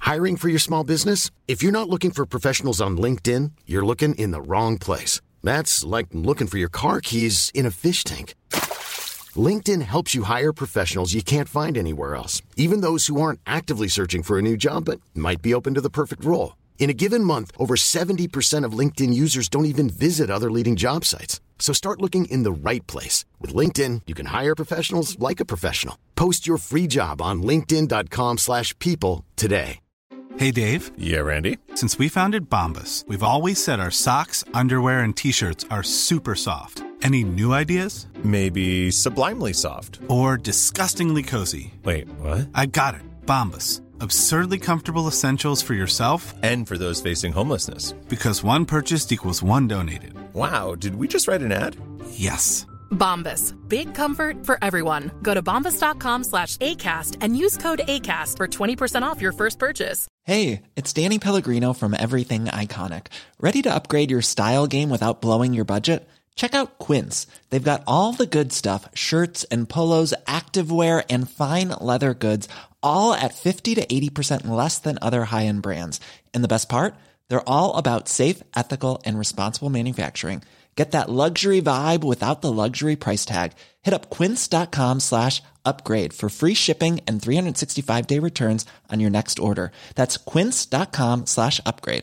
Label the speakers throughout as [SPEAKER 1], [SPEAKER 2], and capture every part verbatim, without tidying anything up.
[SPEAKER 1] Hiring for your small business? If you're not looking for professionals on LinkedIn, you're looking in the wrong place. That's like looking for your car keys in a fish tank. LinkedIn helps you hire professionals you can't find anywhere else, even those who aren't actively searching for a new job but might be open to the perfect role. In a given month, over seventy percent of LinkedIn users don't even visit other leading job sites. So start looking in the right place. With LinkedIn, you can hire professionals like a professional. Post your free job on linkedin.com slash people today.
[SPEAKER 2] Hey, Dave.
[SPEAKER 3] Yeah, Randy.
[SPEAKER 2] Since we founded Bombas, we've always said our socks, underwear, and T-shirts are super soft. Any new ideas?
[SPEAKER 3] Maybe sublimely soft.
[SPEAKER 2] Or disgustingly cozy.
[SPEAKER 3] Wait, what?
[SPEAKER 2] I got it. Bombas. Absurdly comfortable essentials for yourself
[SPEAKER 3] and for those facing homelessness.
[SPEAKER 2] Because one purchased equals one donated.
[SPEAKER 3] Wow, did we just write an ad?
[SPEAKER 2] Yes.
[SPEAKER 4] Bombas. Big comfort for everyone. Go to bombas.com slash ACAST and use code ACAST for twenty percent off your first purchase.
[SPEAKER 5] Hey, it's Danny Pellegrino from Everything Iconic. Ready to upgrade your style game without blowing your budget? Check out Quince. They've got all the good stuff, shirts and polos, activewear, and fine leather goods, all at fifty to eighty percent less than other high-end brands. And the best part? They're all about safe, ethical, and responsible manufacturing. Get that luxury vibe without the luxury price tag. Hit up quince.com slash upgrade for free shipping and three sixty-five day returns on your next order. That's quince.com slash upgrade.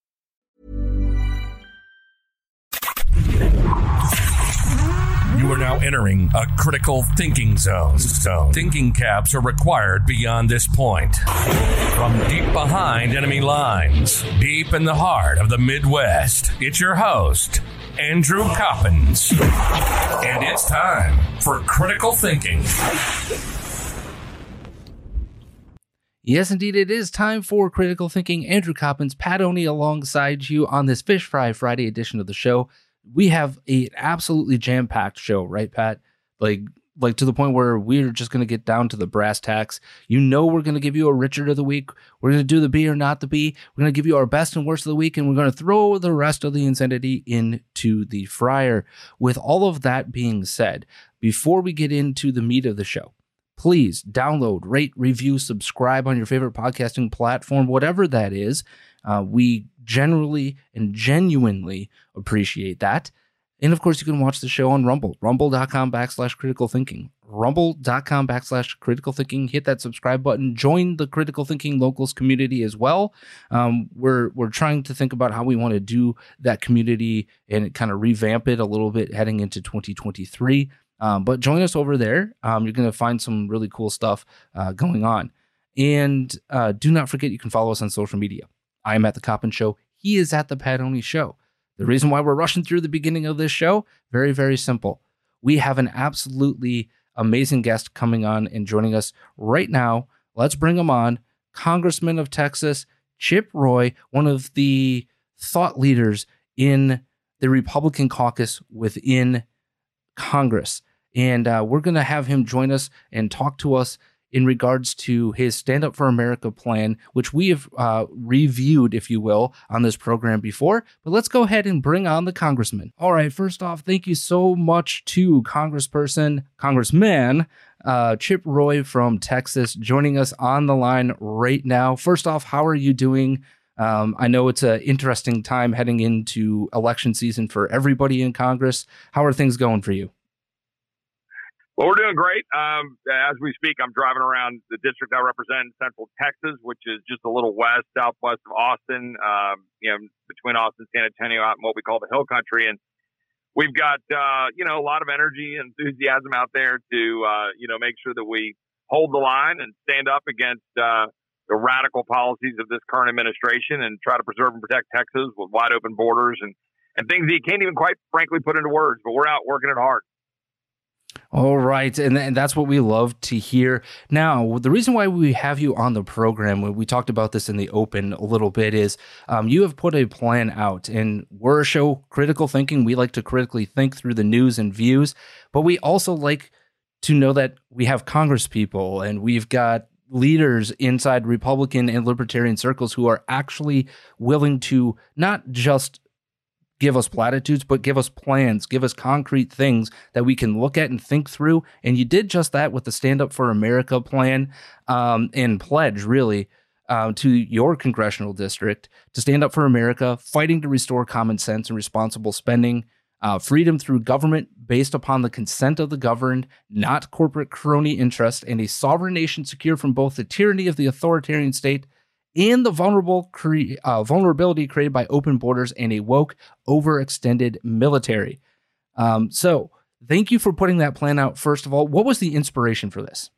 [SPEAKER 6] You are now entering a critical thinking zone. zone. Thinking caps are required beyond this point. From deep behind enemy lines, deep in the heart of the Midwest, it's your host, Andrew Coppins. And it's time for Critical Thinking.
[SPEAKER 7] Yes, indeed, it is time for Critical Thinking. Andrew Coppins, Pat Oney alongside you on this Fish Fry Friday edition of the show. We have an absolutely jam-packed show, right, Pat? Like, like to the point where we're just going to get down to the brass tacks. You know we're going to give you a Richard of the week. We're going to do the B or not the B. We're going to give you our best and worst of the week, and we're going to throw the rest of the insanity into the fryer. With all of that being said, before we get into the meat of the show, please download, rate, review, subscribe on your favorite podcasting platform, whatever that is. Uh, we generally and genuinely appreciate that. And of course, you can watch the show on Rumble, rumble.com backslash critical thinking, rumble.com backslash critical thinking. Hit that subscribe button. Join the Critical Thinking Locals community as well. Um, we're we're trying to think about how we want to do that community and kind of revamp it a little bit heading into twenty twenty-three. Um, but join us over there. Um, you're going to find some really cool stuff uh, going on. And uh, do not forget, you can follow us on social media. I am at The Coppin Show. He is at The Pat Oney Show. The reason why we're rushing through the beginning of this show, very, very simple. We have an absolutely amazing guest coming on and joining us right now. Let's bring him on. Congressman of Texas, Chip Roy, one of the thought leaders in the Republican caucus within Congress. And uh, we're going to have him join us and talk to us in regards to his Stand Up for America plan, which we have uh, reviewed, if you will, on this program before. But let's go ahead and bring on the congressman. All right, first off, thank you so much to Congressperson, Congressman uh, Chip Roy from Texas, joining us on the line right now. First off, how are you doing? Um, I know it's an interesting time heading into election season for everybody in Congress. How are things going for you?
[SPEAKER 8] Well, we're doing great. Um, as we speak, I'm driving around the district I represent in Central Texas, which is just a little west, southwest of Austin, um, you know, between Austin and San Antonio, out in what we call the Hill Country. And we've got, uh, you know, a lot of energy and enthusiasm out there to, uh, you know, make sure that we hold the line and stand up against uh, the radical policies of this current administration and try to preserve and protect Texas with wide open borders and, and things that you can't even quite frankly put into words, but we're out working it hard.
[SPEAKER 7] All right. And, and that's what we love to hear. Now, the reason why we have you on the program, we talked about this in the open a little bit, is um, you have put a plan out, and we're a show, Critical Thinking. We like to critically think through the news and views, but we also like to know that we have Congress people and we've got leaders inside Republican and Libertarian circles who are actually willing to not just give us platitudes, but give us plans, give us concrete things that we can look at and think through. And you did just that with the Stand Up for America plan um, and pledge, really. uh, to your congressional district to stand up for America, fighting to restore common sense and responsible spending, uh, freedom through government based upon the consent of the governed, not corporate crony interest, and a sovereign nation secure from both the tyranny of the authoritarian state and the vulnerable cre- uh, vulnerability created by open borders and a woke, overextended military. Um, so thank you for putting that plan out. First of all, what was the inspiration for this?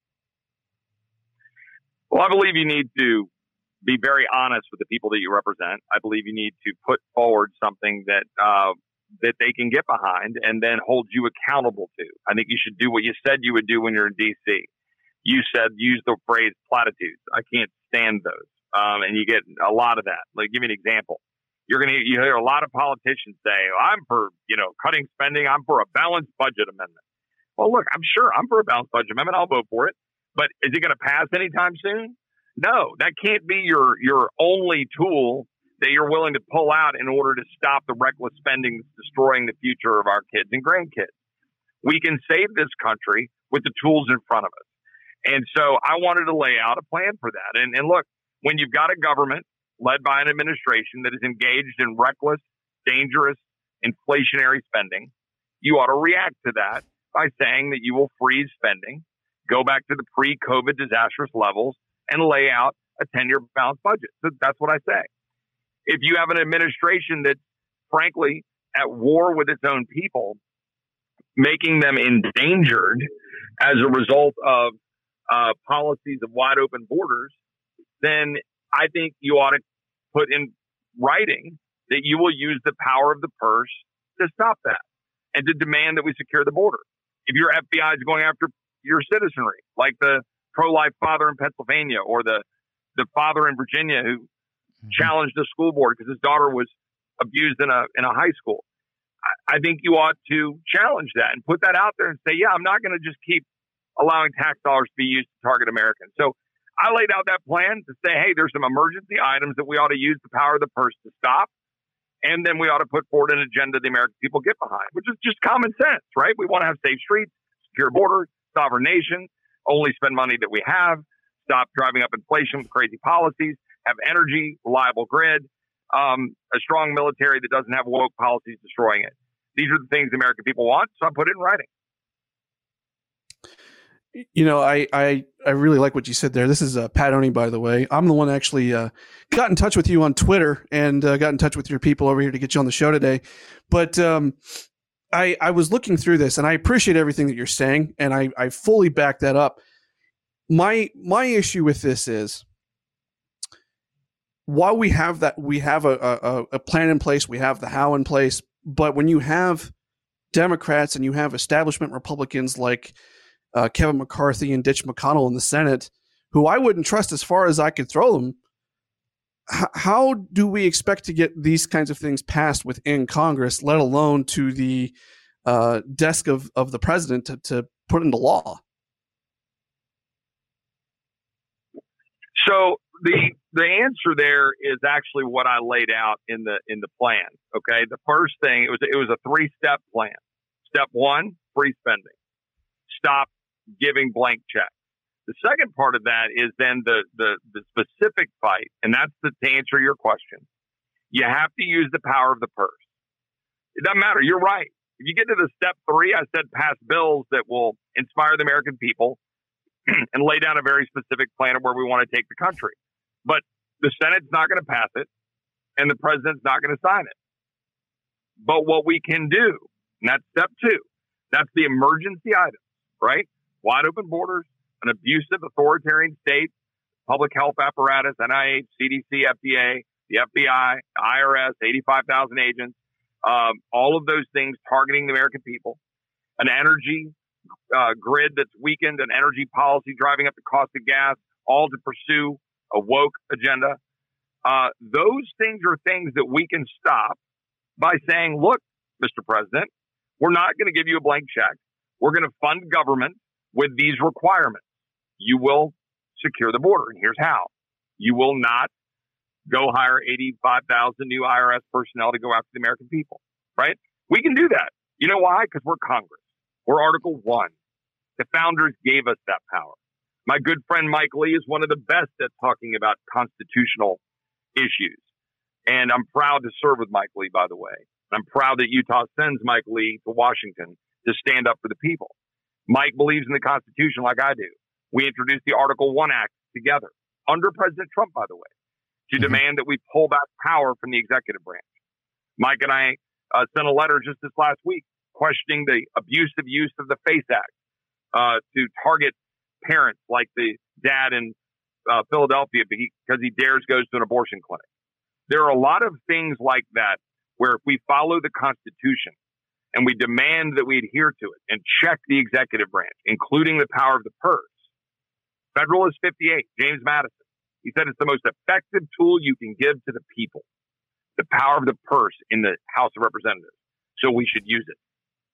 [SPEAKER 8] Well, I believe you need to be very honest with the people that you represent. I believe you need to put forward something that uh, that they can get behind and then hold you accountable to. I think you should do what you said you would do when you're in D C. You said, use the phrase platitudes. I can't stand those. Um, and you get a lot of that. Like, give me an example. You're going to, you hear a lot of politicians say, I'm for, you know, cutting spending. I'm for a balanced budget amendment. Well, look, I'm sure I'm for a balanced budget amendment. I'll vote for it. But is it going to pass anytime soon? No, that can't be your, your only tool that you're willing to pull out in order to stop the reckless spending that's destroying the future of our kids and grandkids. We can save this country with the tools in front of us. And so I wanted to lay out a plan for that. And, and look, when you've got a government led by an administration that is engaged in reckless, dangerous, inflationary spending, you ought to react to that by saying that you will freeze spending, go back to the pre-COVID disastrous levels, and lay out a ten-year balanced budget. So that's what I say. If you have an administration that's, frankly, at war with its own people, making them endangered as a result of uh, policies of wide open borders, then I think you ought to put in writing that you will use the power of the purse to stop that and to demand that we secure the border. If your F B I is going after your citizenry, like the pro-life father in Pennsylvania or the, the father in Virginia who mm-hmm. challenged the school board because his daughter was abused in a in a high school, I, I think you ought to challenge that and put that out there and say, yeah, I'm not going to just keep allowing tax dollars to be used to target Americans. So I laid out that plan to say, hey, there's some emergency items that we ought to use the power of the purse to stop. And then we ought to put forward an agenda the American people get behind, which is just common sense, right? We want to have safe streets, secure borders, sovereign nation, only spend money that we have, stop driving up inflation with crazy policies, have energy, reliable grid, um, a strong military that doesn't have woke policies destroying it. These are the things the American people want, so I put it in writing.
[SPEAKER 9] You know, I, I, I really like what you said there. This is uh, Pat Oney, by the way. I'm the one that actually uh, got in touch with you on Twitter and uh, got in touch with your people over here to get you on the show today. But um, I, I was looking through this, and I appreciate everything that you're saying, and I, I fully back that up. My my issue with this is, while we have that, we have a, a, a plan in place, we have the how in place, but when you have Democrats and you have establishment Republicans like Uh, Kevin McCarthy and Mitch McConnell in the Senate, who I wouldn't trust as far as I could throw them, H- how do we expect to get these kinds of things passed within Congress, let alone to the uh, desk of, of the president to, to put into law?
[SPEAKER 8] So the the answer there is actually what I laid out in the in the plan. Okay, the first thing, it was it was a three step plan. Step one, free spending. Stop giving blank checks. The second part of that is then the, the, the specific fight, and that's the, to answer your question. You have to use the power of the purse. It doesn't matter. You're right. If you get to the step three, I said pass bills that will inspire the American people and lay down a very specific plan of where we want to take the country. But the Senate's not going to pass it, and the president's not going to sign it. But what we can do, and that's step two, that's the emergency item, right? Wide open borders, an abusive authoritarian state, public health apparatus, N I H, C D C, F D A, the F B I, the I R S, eighty-five thousand agents, um, all of those things targeting the American people, an energy uh, grid that's weakened, an energy policy driving up the cost of gas, all to pursue a woke agenda. Uh, those things are things that we can stop by saying, look, Mister President, we're not going to give you a blank check. We're going to fund government with these requirements. You will secure the border, and here's how. You will not go hire eighty-five thousand new I R S personnel to go after the American people, right? We can do that. You know why? Because we're Congress. We're Article one. The founders gave us that power. My good friend Mike Lee is one of the best at talking about constitutional issues. And I'm proud to serve with Mike Lee, by the way. I'm proud that Utah sends Mike Lee to Washington to stand up for the people. Mike believes in the Constitution like I do. We introduced the Article one Act together, under President Trump, by the way, to mm-hmm. demand that we pull back power from the executive branch. Mike and I uh, sent a letter just this last week questioning the abusive use of the FACE Act uh, to target parents like the dad in uh, Philadelphia because he dares goes to an abortion clinic. There are a lot of things like that where if we follow the Constitution and we demand that we adhere to it and check the executive branch, including the power of the purse. Federalist fifty-eight, James Madison, he said it's the most effective tool you can give to the people, the power of the purse in the House of Representatives. So we should use it.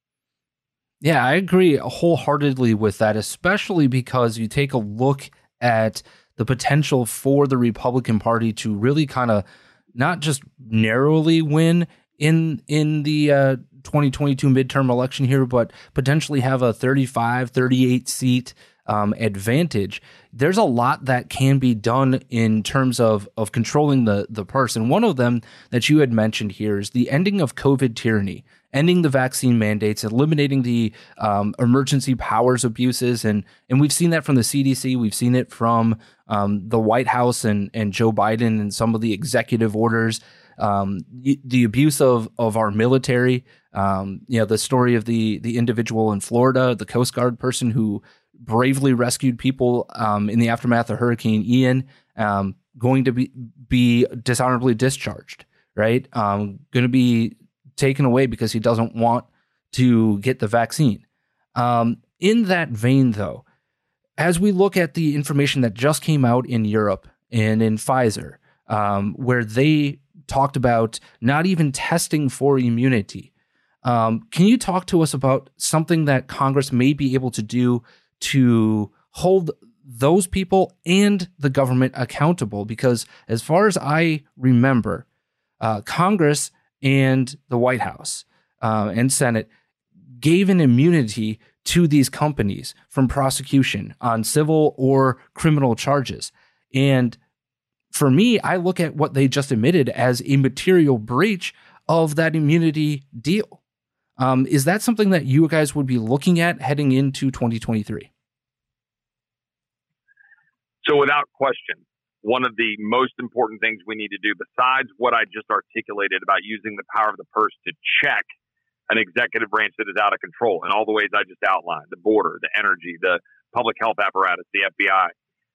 [SPEAKER 7] Yeah, I agree wholeheartedly with that, especially because you take a look at the potential for the Republican Party to really kind of not just narrowly win in in the uh, twenty twenty-two midterm election here, but potentially have a thirty-five, thirty-eight seat um, advantage. There's a lot that can be done in terms of of controlling the the purse. And one of them that you had mentioned here is the ending of COVID tyranny, ending the vaccine mandates, eliminating the um, emergency powers abuses. And and we've seen that from the C D C. We've seen it from um, the White House and, and Joe Biden and some of the executive orders. Um, the abuse of, of our military, um, you know, the story of the the individual in Florida, the Coast Guard person who bravely rescued people um, in the aftermath of Hurricane Ian, um, going to be, be dishonorably discharged, right? Um, going to be taken away because he doesn't want to get the vaccine. Um, in that vein, though, as we look at the information that just came out in Europe and in Pfizer, um, where they talked about not even testing for immunity. Um, can you talk to us about something that Congress may be able to do to hold those people and the government accountable? Because as far as I remember, uh, Congress and the White House uh, and Senate gave an immunity to these companies from prosecution on civil or criminal charges. And for me, I look at what they just admitted as a material breach of that immunity deal. Um, is that something that you guys would be looking at heading into twenty twenty-three?
[SPEAKER 8] So without question, one of the most important things we need to do, besides what I just articulated about using the power of the purse to check an executive branch that is out of control in all the ways I just outlined, the border, the energy, the public health apparatus, the F B I,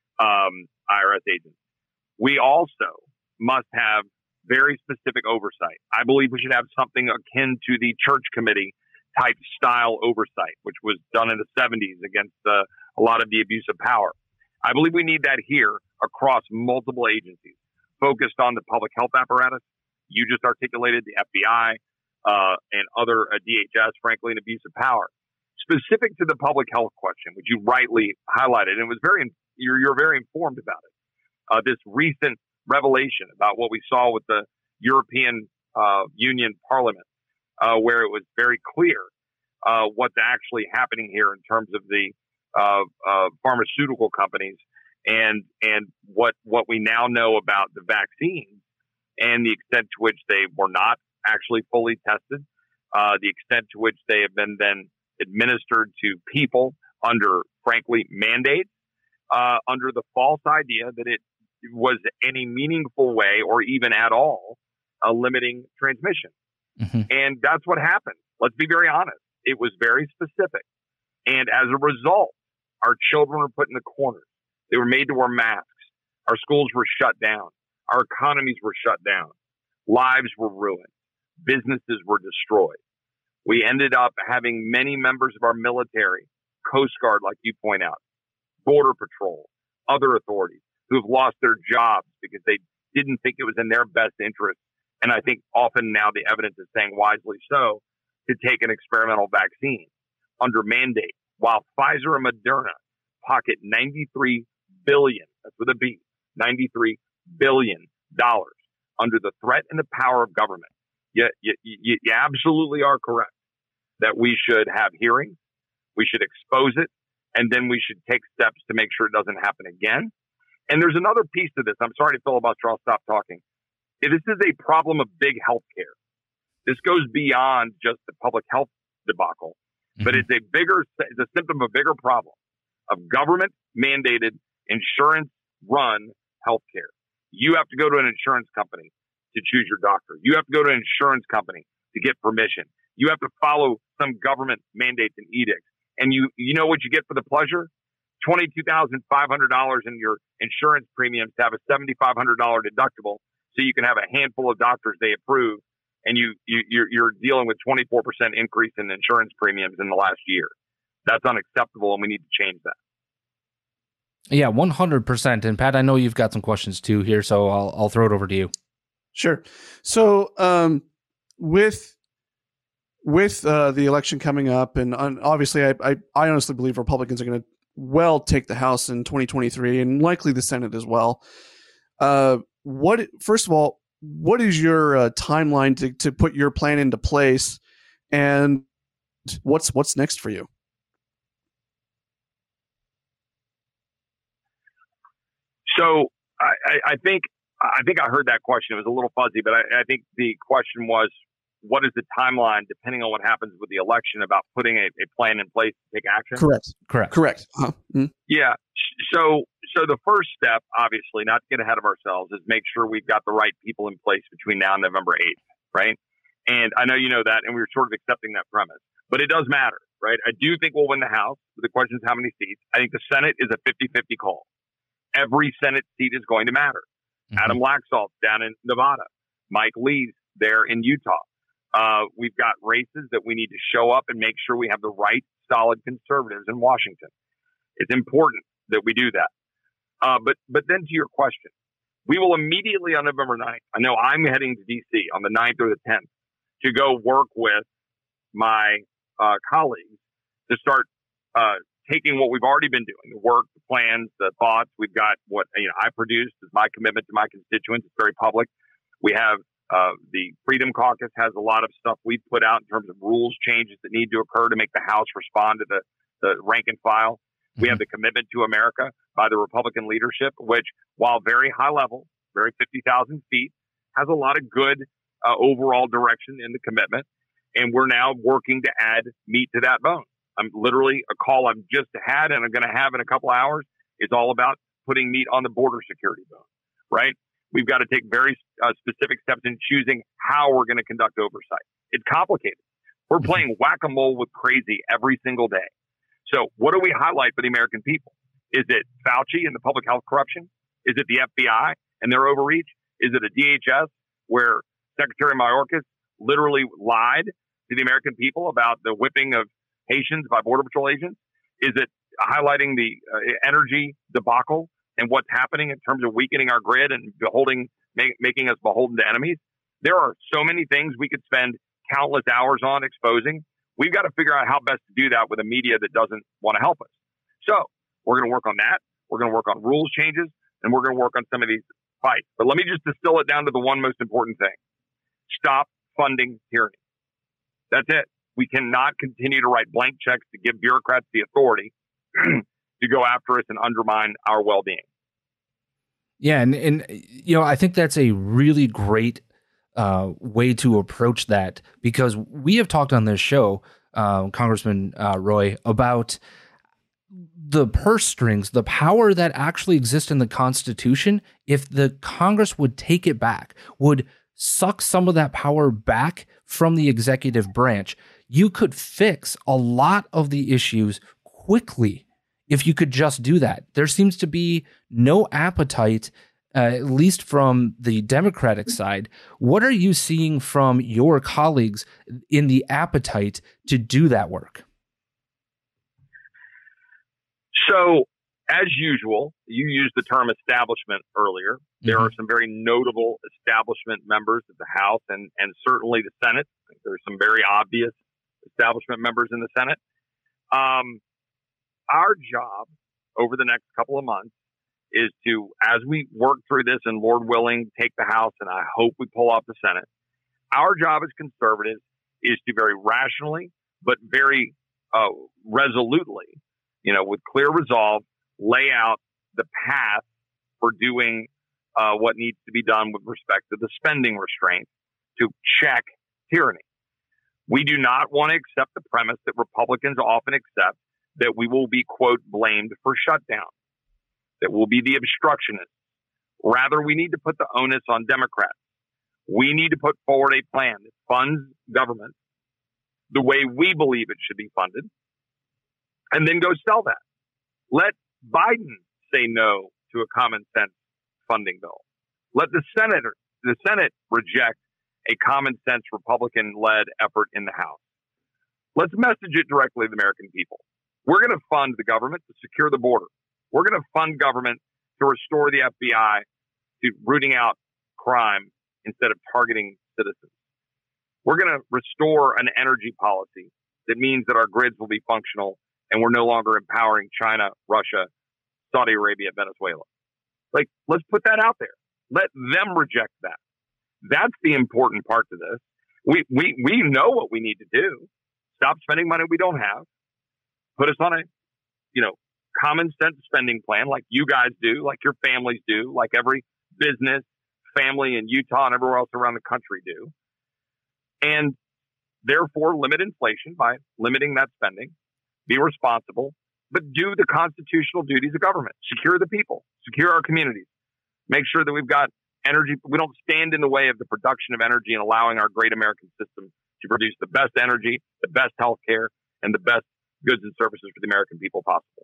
[SPEAKER 8] um, I R S agents, we also must have very specific oversight. I believe we should have something akin to the church committee type style oversight, which was done in the seventies against uh, a lot of the abuse of power. I believe we need that here across multiple agencies focused on the public health apparatus. You just articulated the F B I uh, and other uh, D H S, frankly, and abuse of power. Specific to the public health question, which you rightly highlighted, and it was very you're, you're very informed about it. Uh, this recent revelation about what we saw with the European uh, Union Parliament, uh, where it was very clear uh, what's actually happening here in terms of the uh, uh, pharmaceutical companies and and what what we now know about the vaccines and the extent to which they were not actually fully tested, uh, the extent to which they have been then administered to people under, frankly, mandates, uh, under the false idea that it was any meaningful way or even at all uh, limiting transmission. Mm-hmm. And that's what happened. Let's be very honest. It was very specific. And as a result, our children were put in the corners. They were made to wear masks. Our schools were shut down. Our economies were shut down. Lives were ruined. Businesses were destroyed. We ended up having many members of our military, Coast Guard, like you point out, Border Patrol, other authorities, who have lost their jobs because they didn't think it was in their best interest. And I think often now the evidence is saying wisely so, to take an experimental vaccine under mandate, while Pfizer and Moderna pocket ninety-three billion dollars, that's with a B, ninety-three billion dollars under the threat and the power of government. You, you, you, you absolutely are correct that we should have hearings, we should expose it, and then we should take steps to make sure it doesn't happen again. And there's another piece to this. I'm sorry to filibuster. I'll stop talking. This is a problem of big healthcare. This goes beyond just the public health debacle, mm-hmm. but it's a bigger, it's a symptom of a bigger problem of government mandated, insurance run healthcare. You have to go to an insurance company to choose your doctor. You have to go to an insurance company to get permission. You have to follow some government mandates and edicts. And you, you know what you get for the pleasure? twenty-two thousand five hundred dollars in your insurance premiums to have a seven thousand five hundred dollars deductible so you can have a handful of doctors they approve. And you, you, you're, you're dealing with twenty-four percent increase in insurance premiums in the last year. That's unacceptable, and we need to change that.
[SPEAKER 7] Yeah, one hundred percent. And Pat, I know you've got some questions too here, so I'll, I'll throw it over to you.
[SPEAKER 9] Sure. So um, with with uh, the election coming up, and um, obviously I, I, I honestly believe Republicans are going to well take the House in twenty twenty-three and likely the Senate as well. Uh, what first of all, what is your uh, timeline to, to put your plan into place, and what's what's next for you?
[SPEAKER 8] So I, I think I think I heard that question. It was a little fuzzy, but I, I think the question was, what is the timeline, depending on what happens with the election, about putting a, a plan in place to take action?
[SPEAKER 9] Correct.
[SPEAKER 7] Correct.
[SPEAKER 9] Correct. Uh-huh. Mm-hmm.
[SPEAKER 8] Yeah. So so the first step, obviously, not to get ahead of ourselves, is make sure we've got the right people in place between now and November eighth, right? And I know you know that, and we were sort of accepting that premise. But it does matter, right? I do think we'll win the House. The question is how many seats. I think the Senate is a fifty-fifty call. Every Senate seat is going to matter. Mm-hmm. Adam Laxalt's down in Nevada. Mike Lee's there in Utah. Uh, we've got races that we need to show up and make sure we have the right solid conservatives in Washington. It's important that we do that. Uh, but but then to your question, we will immediately on November ninth, I know I'm heading to D C on the ninth or the tenth to go work with my uh, colleagues to start uh, taking what we've already been doing, the work, the plans, the thoughts. We've got what you know I produced as my commitment to my constituents. It's very public. We have uh, the Freedom Caucus has a lot of stuff we've put out in terms of rules changes that need to occur to make the House respond to the, the rank and file. Mm-hmm. We have the Commitment to America by the Republican leadership, which, while very high level, very fifty thousand feet, has a lot of good uh, overall direction in the commitment. And we're now working to add meat to that bone. I'm literally a call I've just had and I'm going to have in a couple hours is all about putting meat on the border security bone, right? We've got to take very uh, specific steps in choosing how we're going to conduct oversight. It's complicated. We're playing whack-a-mole with crazy every single day. So what do we highlight for the American people? Is it Fauci and the public health corruption? Is it the F B I and their overreach? Is it a D H S where Secretary Mayorkas literally lied to the American people about the whipping of Haitians by Border Patrol agents? Is it highlighting the uh, energy debacle and what's happening in terms of weakening our grid and beholding, make, making us beholden to enemies? There are so many things we could spend countless hours on exposing. We've got to figure out how best to do that with a media that doesn't want to help us. So we're going to work on that. We're going to work on rules changes, and we're going to work on some of these fights. But let me just distill it down to the one most important thing. Stop funding tyranny. That's it. We cannot continue to write blank checks to give bureaucrats the authority to go after us and undermine our well-being.
[SPEAKER 7] Yeah, and, and you know, I think that's a really great uh, way to approach that, because we have talked on this show, uh, Congressman uh, Roy, about the purse strings, the power that actually exists in the Constitution. If the Congress would take it back, would suck some of that power back from the executive branch, you could fix a lot of the issues quickly if you could just do that. There seems to be no appetite, uh, at least from the Democratic side. What are you seeing from your colleagues in the appetite to do that work?
[SPEAKER 8] So, as usual, you used the term establishment earlier. There mm-hmm. are some very notable establishment members of the House and, and certainly the Senate. There's some very obvious establishment members in the Senate. Um, our job over the next couple of months is to, as we work through this and Lord willing, take the House, and I hope we pull off the Senate, our job as conservatives is to very rationally, but very uh, resolutely you know, with clear resolve, lay out the path for doing uh, what needs to be done with respect to the spending restraint to check tyranny. We do not want to accept the premise that Republicans often accept, that we will be, quote, blamed for shutdown, that we'll be the obstructionists. Rather, we need to put the onus on Democrats. We need to put forward a plan that funds government the way we believe it should be funded, and then go sell that. Let Biden say no to a common sense funding bill. Let the Senate, the Senate reject a common sense Republican-led effort in the House. Let's message it directly to the American people. We're going to fund the government to secure the border. We're going to fund government to restore the F B I to rooting out crime instead of targeting citizens. We're going to restore an energy policy that means that our grids will be functional and we're no longer empowering China, Russia, Saudi Arabia, Venezuela. Like, let's put that out there. Let them reject that. That's the important part to this. We, we, we know what we need to do. Stop spending money we don't have. Put us on a, you know, common sense spending plan like you guys do, like your families do, like every business, family in Utah and everywhere else around the country do. And therefore limit inflation by limiting that spending. Be responsible, but do the constitutional duties of government. Secure the people, secure our communities. Make sure that we've got energy. We don't stand in the way of the production of energy and allowing our great American system to produce the best energy, the best health care, and the best goods and services for the American people possible.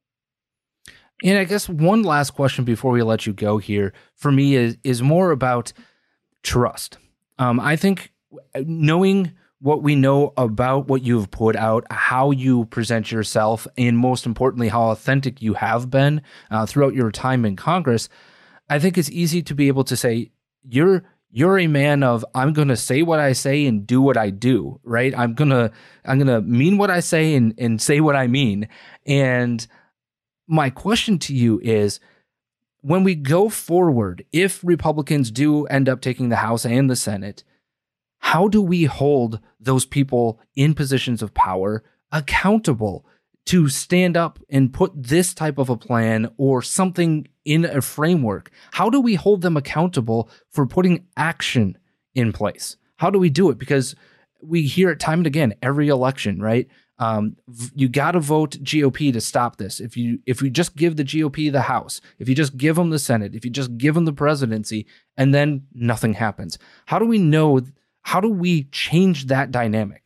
[SPEAKER 7] And I guess one last question before we let you go here for me is, is more about trust. Um, I think knowing what we know about what you've put out, how you present yourself, and most importantly, how authentic you have been uh, throughout your time in Congress, I think it's easy to be able to say, you're you're a man of, I'm going to say what I say and do what I do, right? I'm going to I'm going to mean what I say and, and say what I mean. And my question to you is, when we go forward, if Republicans do end up taking the House and the Senate, how do we hold those people in positions of power accountable to stand up and put this type of a plan or something in a framework? How do we hold them accountable for putting action in place? How do we do it? Because we hear it time and again, every election, right? Um, you got to vote G O P to stop this. If you if you just give the G O P the House, if you just give them the Senate, if you just give them the presidency, and then nothing happens. How do we know? How do we change that dynamic?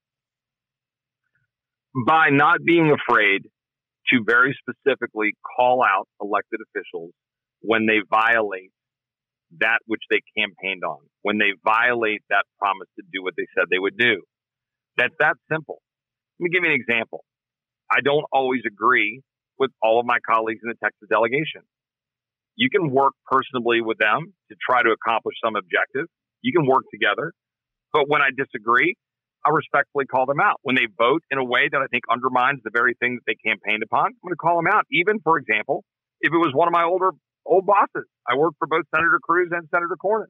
[SPEAKER 8] By not being afraid to very specifically call out elected officials when they violate that which they campaigned on, when they violate that promise to do what they said they would do. That's that simple. Let me give you an example. I don't always agree with all of my colleagues in the Texas delegation. You can work personally with them to try to accomplish some objective. You can work together. But when I disagree, I respectfully call them out. When they vote in a way that I think undermines the very thing that they campaigned upon, I'm going to call them out. Even, for example, if it was one of my older old bosses. I worked for both Senator Cruz and Senator Cornyn.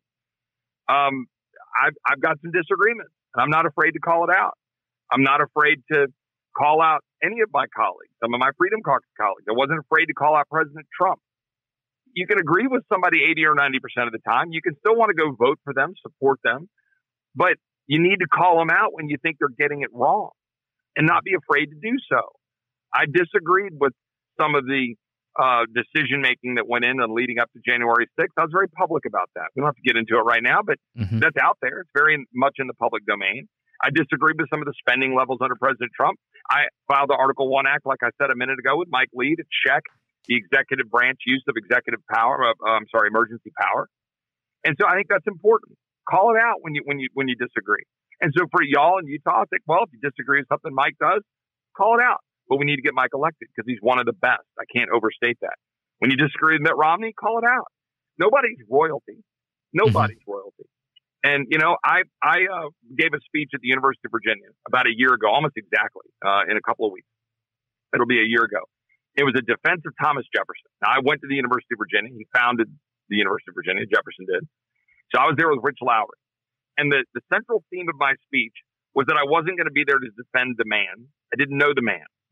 [SPEAKER 8] Um, I've, I've got some disagreements, and I'm not afraid to call it out. I'm not afraid to call out any of my colleagues, some of my Freedom Caucus colleagues. I wasn't afraid to call out President Trump. You can agree with somebody eighty or ninety percent of the time. You can still want to go vote for them, support them, but you need to call them out when you think they're getting it wrong and not be afraid to do so. I disagreed with some of the uh, decision-making that went in and leading up to January sixth. I was very public about that. We don't have to get into it right now, but mm-hmm. that's out there. It's very much in the public domain. I disagreed with some of the spending levels under President Trump. I filed the Article one Act, like I said a minute ago, with Mike Lee to check the executive branch use of executive power, uh, I'm sorry, emergency power. And so I think that's important. Call it out when you when you when you disagree. And so for y'all in Utah, I think, well, if you disagree with something Mike does, call it out. But we need to get Mike elected because he's one of the best. I can't overstate that. When you disagree with Mitt Romney, call it out. Nobody's royalty. Nobody's mm-hmm. royalty. And, you know, I I uh, gave a speech at the University of Virginia about a year ago, almost exactly, uh, in a couple of weeks. It'll be a year ago. It was a defense of Thomas Jefferson. Now, I went to the University of Virginia. He founded the University of Virginia. Jefferson did. So I was there with Rich Lowry. And the, the central theme of my speech was that I wasn't going to be there to defend the man. I didn't know the man.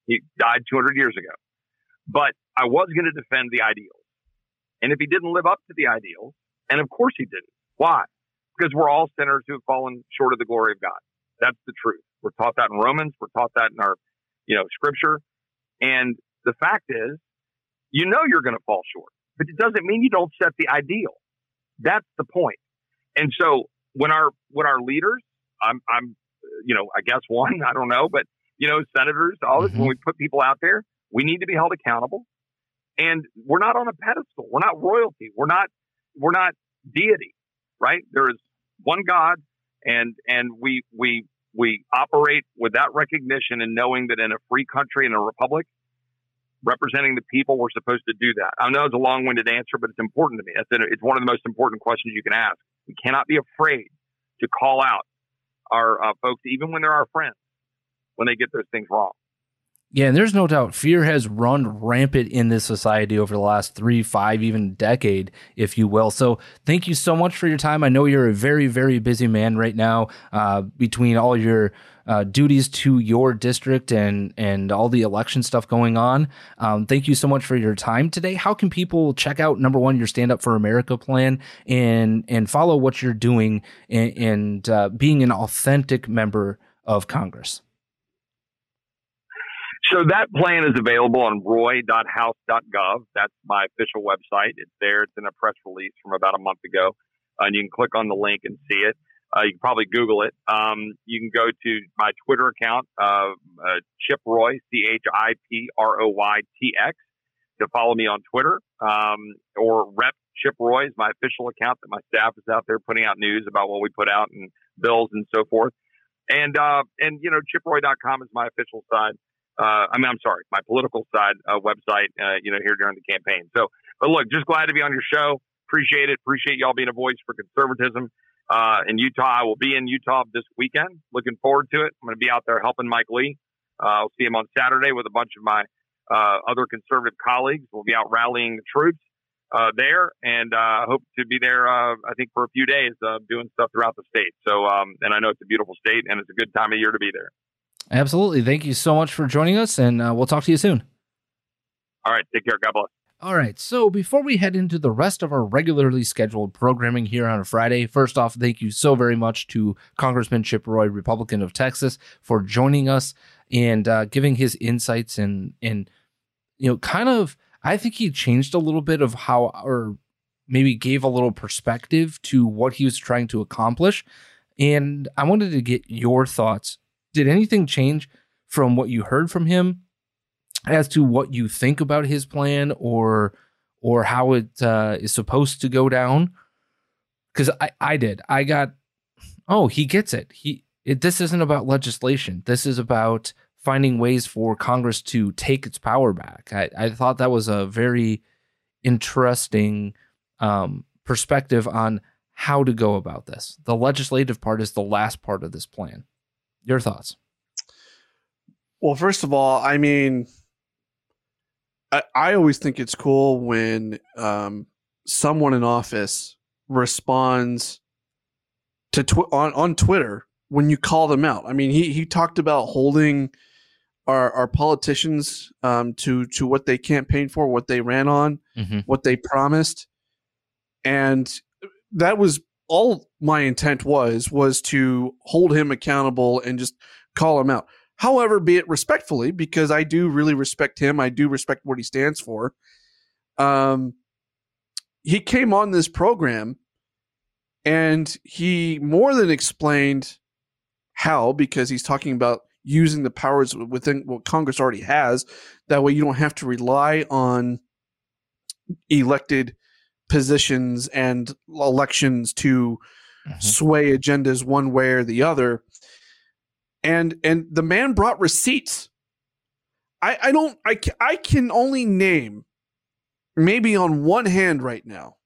[SPEAKER 8] He died two hundred years ago. But I was going to defend the ideals. And if he didn't live up to the ideals, and of course he didn't. Why? Because we're all sinners who have fallen short of the glory of God. That's the truth. We're taught that in Romans. We're taught that in our, you know, scripture. And the fact is, you know you're going to fall short, but it doesn't mean you don't set the ideal. That's the point. And so when our when our leaders, I'm, I'm, you know, I guess one, I don't know, but, you know, senators, all this, mm-hmm. when we put people out there, we need to be held accountable. And we're not on a pedestal. We're not royalty. We're not, we're not deity, right? There is one God, and, and we, we, we operate with that recognition and knowing that in a free country, in a republic, representing the people, we're supposed to do that. I know it's a long-winded answer, but it's important to me. It's, it's one of the most important questions you can ask. We cannot be afraid to call out our uh, folks, even when they're our friends, when they get those things wrong.
[SPEAKER 7] Yeah, and there's no doubt fear has run rampant in this society over the last three, five, even decade, if you will. So thank you so much for your time. I know you're a very, very busy man right now uh, between all your uh, duties to your district and, and all the election stuff going on. Um, thank you so much for your time today. How can people check out, number one, your Stand Up for America plan and, and follow what you're doing and, and uh, being an authentic member of Congress?
[SPEAKER 8] So that plan is available on roy dot house dot gov. That's my official website. It's there. It's in a press release from about a month ago. Uh, and you can click on the link and see it. Uh, you can probably Google it. Um, you can go to my Twitter account, uh, uh, Chip Roy, C H I P R O Y T X, to follow me on Twitter. Um, or Rep Chip Roy is my official account that my staff is out there putting out news about what we put out and bills and so forth. And, uh, and you know, chip roy dot com is my official side. Uh, I mean, I'm sorry, my political side uh, website, uh, you know, here during the campaign. So, but look, just glad to be on your show. Appreciate it. Appreciate y'all being a voice for conservatism uh, in Utah. I will be in Utah this weekend. Looking forward to it. I'm going to be out there helping Mike Lee. Uh, I'll see him on Saturday with a bunch of my uh, other conservative colleagues. We'll be out rallying the troops uh, there, and I uh, hope to be there, uh, I think, for a few days uh, doing stuff throughout the state. So, um, and I know it's a beautiful state, and it's a good time of year to be there.
[SPEAKER 7] Absolutely. Thank you so much for joining us, and uh, we'll talk to you soon.
[SPEAKER 8] All right. Take care. God bless.
[SPEAKER 7] All right. So before we head into the rest of our regularly scheduled programming here on a Friday, first off, thank you so very much to Congressman Chip Roy, Republican of Texas, for joining us and uh, giving his insights and, and, you know, kind of, I think he changed a little bit of how, or maybe gave a little perspective to what he was trying to accomplish. And I wanted to get your thoughts. Did anything change from what you heard from him as to what you think about his plan or or how it uh, is supposed to go down? Because I, I did. I got, oh, he gets it. He it, This isn't about legislation. This is about finding ways for Congress to take its power back. I, I thought that was a very interesting um, perspective on how to go about this. The legislative part is the last part of this plan. Your thoughts?
[SPEAKER 9] Well, first of all, I mean, I, I always think it's cool when um, someone in office responds to tw- on on Twitter when you call them out. I mean, he he talked about holding our our politicians um, to to what they campaigned for, what they ran on, mm-hmm. what they promised, and that was. All my intent was, was to hold him accountable and just call him out. However, be it respectfully, because I do really respect him. I do respect what he stands for. Um, he came on this program and he more than explained how, because he's talking about using the powers within what Congress already has. That way you don't have to rely on elected positions and elections to mm-hmm. sway agendas one way or the other. And and the man brought receipts. I, I don't I, I can only name maybe on one hand right now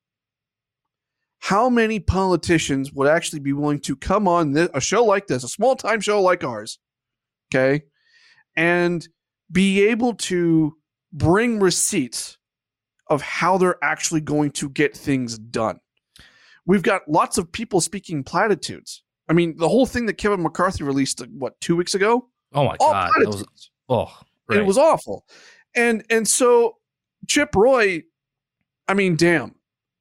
[SPEAKER 9] how many politicians would actually be willing to come on this, a show like this, a small time show like ours, okay, and be able to bring receipts of how they're actually going to get things done. We've got lots of people speaking platitudes. I mean, the whole thing that Kevin McCarthy released, what, two weeks ago?
[SPEAKER 7] Oh, my God. That was, oh, Right.
[SPEAKER 9] It was awful. And and so Chip Roy, I mean, damn.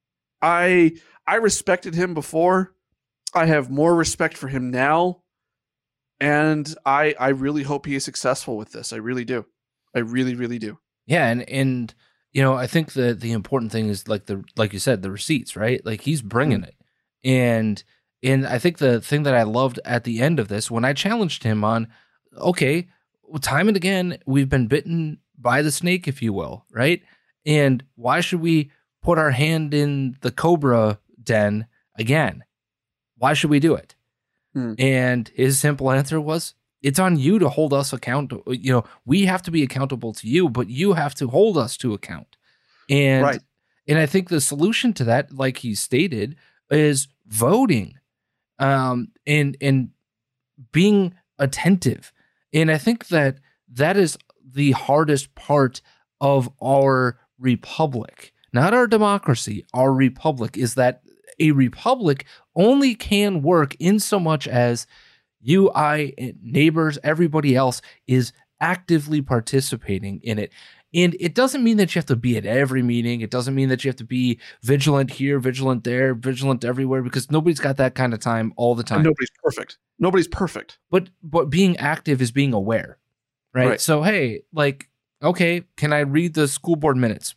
[SPEAKER 9] I I respected him before. I have more respect for him now. And I I really hope he is successful with this. I really do. I really, really do.
[SPEAKER 7] Yeah, and and you know, I think the the important thing is like the like you said, the receipts, right? Like he's bringing mm. it. And and I think the thing that I loved at the end of this, when I challenged him on, okay, well, time and again, we've been bitten by the snake, if you will, right? And why should we put our hand in the cobra den again? Why should we do it? Mm. And his simple answer was, it's on you to hold us accountable. You know, we have to be accountable to you, but you have to hold us to account. And, right. and I think the solution to that, like he stated, is voting um, and, and being attentive. And I think that that is the hardest part of our republic, not our democracy. Our republic is that a republic only can work in so much as you, I, neighbors, everybody else is actively participating in it. And it doesn't mean that you have to be at every meeting. It doesn't mean that you have to be vigilant here, vigilant there, vigilant everywhere, because nobody's got that kind of time all the time.
[SPEAKER 9] And nobody's perfect. Nobody's perfect.
[SPEAKER 7] But but being active is being aware, right? right? So, hey, like, okay, can I read the school board minutes?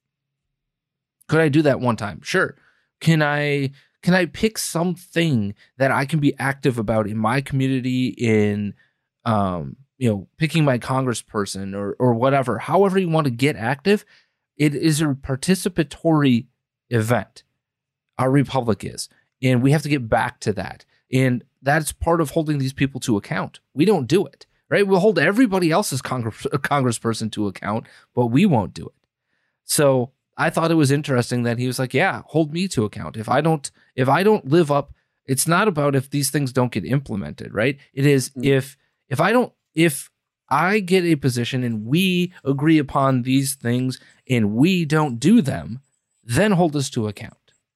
[SPEAKER 7] Could I do that one time? Sure. Can I... Can I pick something that I can be active about in my community, in, um, you know, picking my congressperson or or whatever, however you want to get active? It is a participatory event. Our republic is, and we have to get back to that. And that's part of holding these people to account. We don't do it, right? We'll hold everybody else's congress congressperson to account, but we won't do it. So I thought it was interesting that he was like, yeah, hold me to account. If I don't, if I don't live up, it's not about if these things don't get implemented, right? It is mm-hmm. if, if I don't, if I get a position and we agree upon these things and we don't do them, then hold us to account.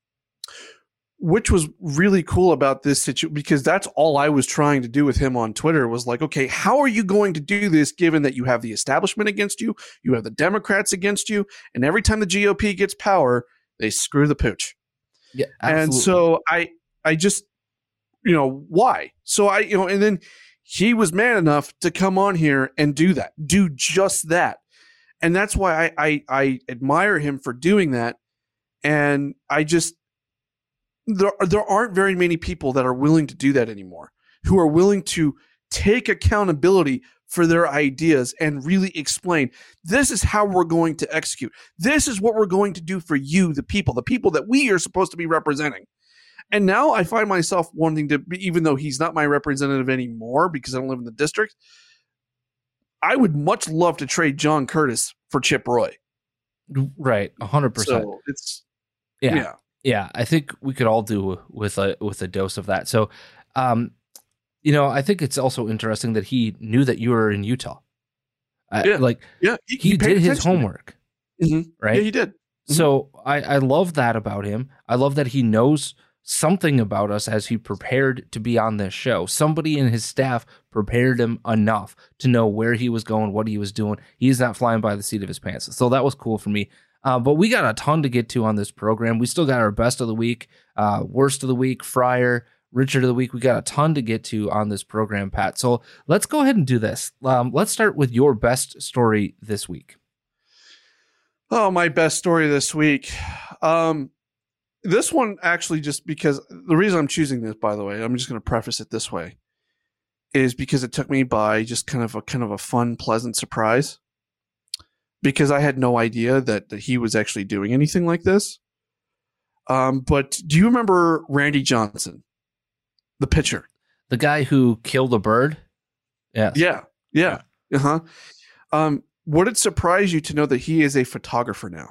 [SPEAKER 9] Which was really cool about this situation, because that's all I was trying to do with him on Twitter was like, okay, how are you going to do this given that you have the establishment against you, you have the Democrats against you, and every time the G O P gets power, they screw the pooch.
[SPEAKER 7] Yeah, absolutely.
[SPEAKER 9] And so I, I just, you know, why? So I, you know, and then he was man enough to come on here and do that, do just that. And that's why I, I, I admire him for doing that. And I just, There, there aren't very many people that are willing to do that anymore, who are willing to take accountability for their ideas and really explain, this is how we're going to execute. This is what we're going to do for you, the people, the people that we are supposed to be representing. And now I find myself wanting to be, even though he's not my representative anymore because I don't live in the district, I would much love to trade John Curtis for Chip Roy.
[SPEAKER 7] Right, one hundred percent.
[SPEAKER 9] So it's,
[SPEAKER 7] yeah.
[SPEAKER 9] yeah.
[SPEAKER 7] Yeah, I think we could all do with a with a dose of that. So, um, you know, I think it's also interesting that he knew that you were in Utah. Uh,
[SPEAKER 9] yeah,
[SPEAKER 7] like,
[SPEAKER 9] yeah,
[SPEAKER 7] he, he, he did his homework,
[SPEAKER 9] mm-hmm.
[SPEAKER 7] right?
[SPEAKER 9] Yeah, he did. Mm-hmm.
[SPEAKER 7] So I, I love that about him. I love that he knows something about us as he prepared to be on this show. Somebody in his staff prepared him enough to know where he was going, what he was doing. He's not flying by the seat of his pants. So that was cool for me. Uh, but we got a ton to get to on this program. We still got our best of the week, uh, worst of the week, Fryer, Richard of the week. We got a ton to get to on this program, Pat. So let's go ahead and do this. Um, let's start with your best story this week.
[SPEAKER 9] Oh, my best story this week. Um, this one actually, just because the reason I'm choosing this, by the way, I'm just going to preface it this way, is because it took me by just kind of a kind of a fun, pleasant surprise. Because I had no idea that, that he was actually doing anything like this. Um, but do you remember Randy Johnson, the pitcher?
[SPEAKER 7] The guy who killed a bird?
[SPEAKER 9] Yeah. Yeah. Yeah. Uh-huh. Um, would it surprise you to know that he is a photographer now?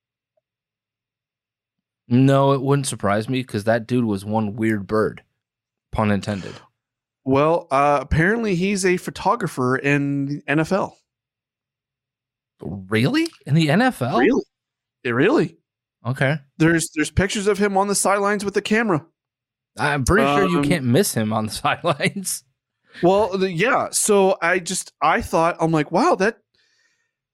[SPEAKER 7] No, it wouldn't surprise me because that dude was one weird bird. Pun intended.
[SPEAKER 9] Well, uh, apparently he's a photographer in the N F L.
[SPEAKER 7] Really? In the N F L?
[SPEAKER 9] Really? It really?
[SPEAKER 7] Okay.
[SPEAKER 9] There's there's pictures of him on the sidelines with the camera.
[SPEAKER 7] I'm pretty um, sure you can't miss him on the sidelines.
[SPEAKER 9] Well, the, yeah. So I just I thought I'm like, wow, that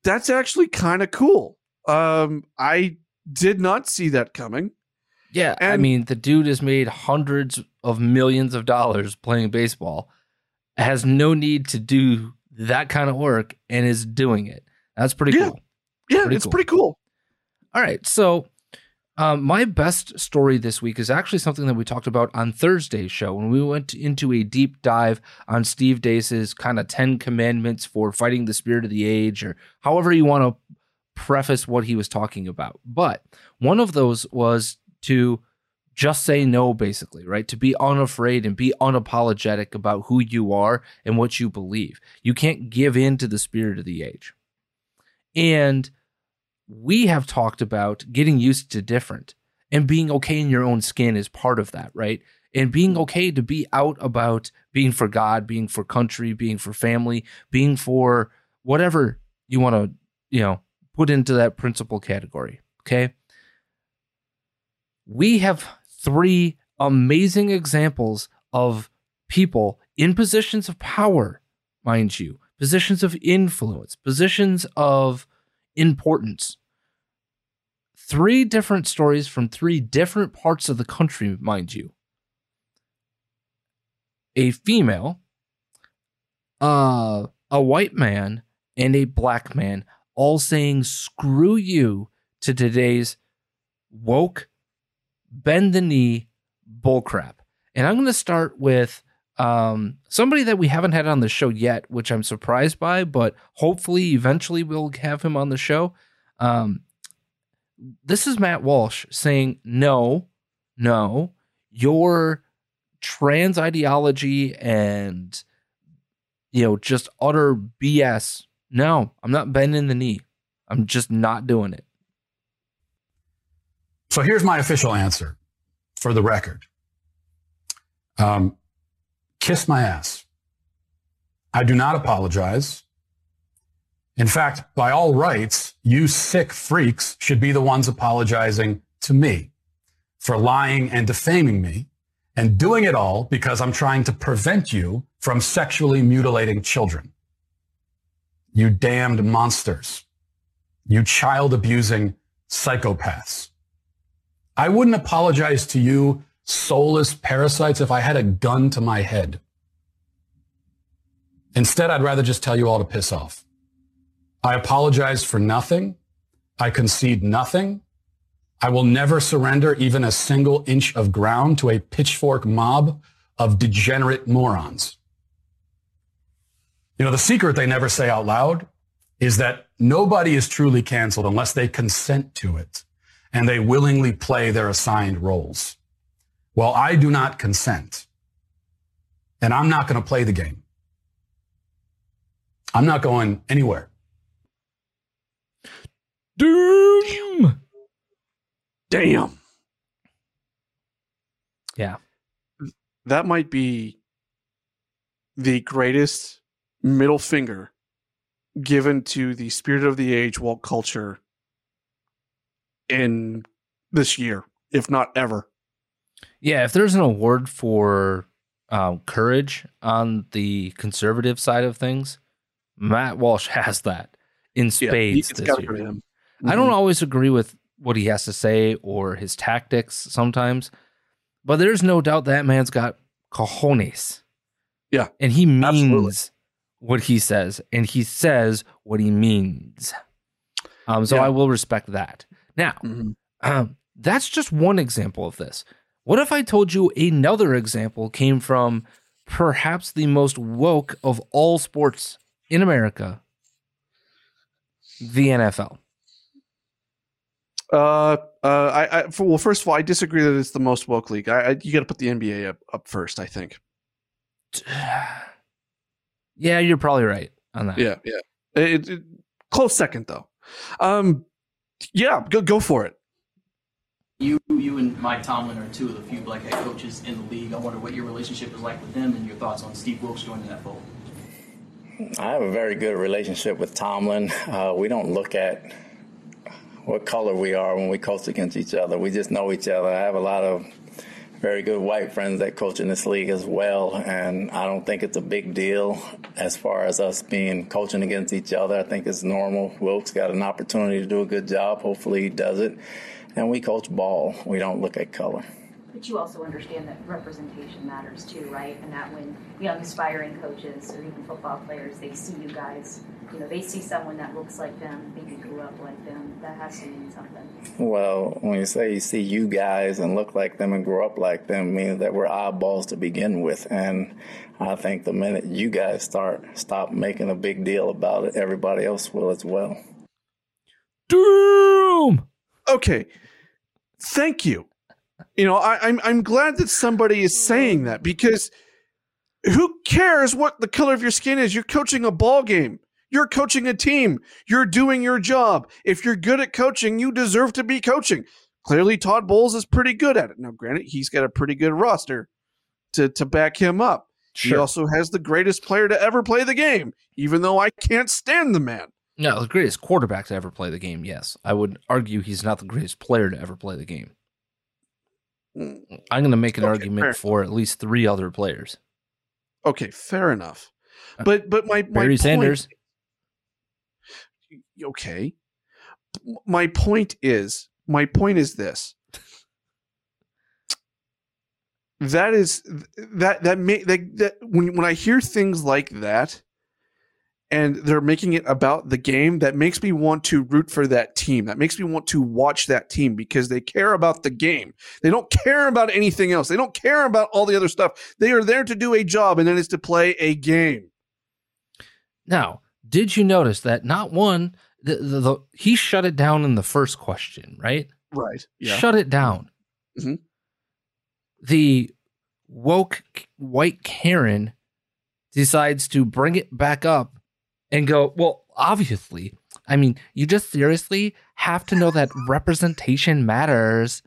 [SPEAKER 9] that's actually kind of cool. Um, I did not see that coming.
[SPEAKER 7] Yeah, and I mean, the dude has made hundreds of millions of dollars playing baseball, has no need to do that kind of work, and is doing it. That's pretty
[SPEAKER 9] yeah.
[SPEAKER 7] cool.
[SPEAKER 9] Yeah,
[SPEAKER 7] pretty
[SPEAKER 9] it's
[SPEAKER 7] cool.
[SPEAKER 9] pretty cool.
[SPEAKER 7] All right, so um, my best story this week is actually something that we talked about on Thursday's show when we went into a deep dive on Steve Deace's kind of ten commandments for fighting the spirit of the age, or however you want to preface what he was talking about. But one of those was to just say no, basically, right? To be unafraid and be unapologetic about who you are and what you believe. You can't give in to the spirit of the age. And we have talked about getting used to different, and being okay in your own skin is part of that, right? And being okay to be out about being for God, being for country, being for family, being for whatever you want to, you know, put into that principle category. Okay. We have three amazing examples of people in positions of power, mind you, positions of influence, positions of importance. Three different stories from three different parts of the country, mind you. A female, uh, a white man, and a black man, all saying screw you to today's woke, bend the knee bullcrap. And I'm going to start with um, somebody that we haven't had on the show yet, which I'm surprised by, but hopefully eventually we'll have him on the show. Um, this is Matt Walsh saying, no, no, your trans ideology and, you know, just utter B S. No, I'm not bending the knee. I'm just not doing it.
[SPEAKER 10] So here's my official answer for the record. Um, kiss my ass. I do not apologize. In fact, by all rights, you sick freaks should be the ones apologizing to me for lying and defaming me, and doing it all because I'm trying to prevent you from sexually mutilating children. You damned monsters. You child-abusing psychopaths. I wouldn't apologize to you soulless parasites if I had a gun to my head. Instead, I'd rather just tell you all to piss off. I apologize for nothing. I concede nothing. I will never surrender even a single inch of ground to a pitchfork mob of degenerate morons. You know, the secret they never say out loud is that nobody is truly canceled unless they consent to it and they willingly play their assigned roles. Well, I do not consent, and I'm not going to play the game. I'm not going anywhere.
[SPEAKER 7] Damn.
[SPEAKER 9] Damn.
[SPEAKER 7] Yeah.
[SPEAKER 9] That might be the greatest middle finger given to the spirit of the age woke culture in this year, if not ever.
[SPEAKER 7] Yeah, if there's an award for um, courage on the conservative side of things, Matt Walsh has that in spades
[SPEAKER 9] yeah,
[SPEAKER 7] this year.
[SPEAKER 9] Mm-hmm.
[SPEAKER 7] I don't always agree with what he has to say or his tactics sometimes, but there's no doubt that man's got cojones.
[SPEAKER 9] Yeah.
[SPEAKER 7] And he means
[SPEAKER 9] absolutely.
[SPEAKER 7] what he says, and he says what he means. Um, so
[SPEAKER 9] yeah.
[SPEAKER 7] I will respect that. Now,
[SPEAKER 9] mm-hmm.
[SPEAKER 7] um, that's just one example of this. What if I told you another example came from perhaps the most woke of all sports in America, the N F L?
[SPEAKER 9] Uh, uh, I, I for, well, first of all, I disagree that it's the most woke league. I, I you got to put the N B A up, up first, I think.
[SPEAKER 7] Yeah, you're probably right on that.
[SPEAKER 9] Yeah, yeah. It, it, close second though. Um, yeah, go go for it.
[SPEAKER 11] You, you, and Mike Tomlin are two of the few black head coaches in the league. I wonder what your relationship is like with them, and your thoughts on Steve Wilks joining that fold.
[SPEAKER 12] I have a very good relationship with Tomlin. Uh, we don't look at what color we are when we coach against each other. We just know each other. I have a lot of very good white friends that coach in this league as well, and I don't think it's a big deal as far as us being coaching against each other. I think it's normal. Wilkes got an opportunity to do a good job. Hopefully he does it. And we coach ball. We don't look at color.
[SPEAKER 13] But you also understand that representation matters too, right? And that when young aspiring coaches or even football players, they see you guys, you know, they see someone that looks like them, maybe grew up like them, that has to mean something.
[SPEAKER 12] Well, when you say you see you guys and look like them and grow up like them, means that we're oddballs to begin with. And I think the minute you guys start, stop making a big deal about it, everybody else will as well.
[SPEAKER 7] Doom!
[SPEAKER 9] Okay. Thank you. You know, I, I'm I'm glad that somebody is saying that, because who cares what the color of your skin is? You're coaching a ball game. You're coaching a team. You're doing your job. If you're good at coaching, you deserve to be coaching. Clearly, Todd Bowles is pretty good at it. Now, granted, he's got a pretty good roster to, to back him up. Sure. He also has the greatest player to ever play the game, even though I can't stand the man.
[SPEAKER 7] No, the greatest quarterback to ever play the game, yes. I would argue he's not the greatest player to ever play the game. I'm going to make an okay, argument fair. for at least three other players.
[SPEAKER 9] Okay, fair enough. But but my, my
[SPEAKER 7] Barry
[SPEAKER 9] point,
[SPEAKER 7] Sanders.
[SPEAKER 9] Okay. My point is, my point is this. That is that that may that, that when when I hear things like that, and they're making it about the game, that makes me want to root for that team. That makes me want to watch that team because they care about the game. They don't care about anything else. They don't care about all the other stuff. They are there to do a job, and that is to play a game.
[SPEAKER 7] Now, did you notice that not one, the, the, the he shut it down in the first question, right?
[SPEAKER 9] Right. Yeah.
[SPEAKER 7] Shut it down.
[SPEAKER 9] Mm-hmm.
[SPEAKER 7] The woke white Karen decides to bring it back up and go, well, obviously, I mean, you just seriously have to know that representation matters.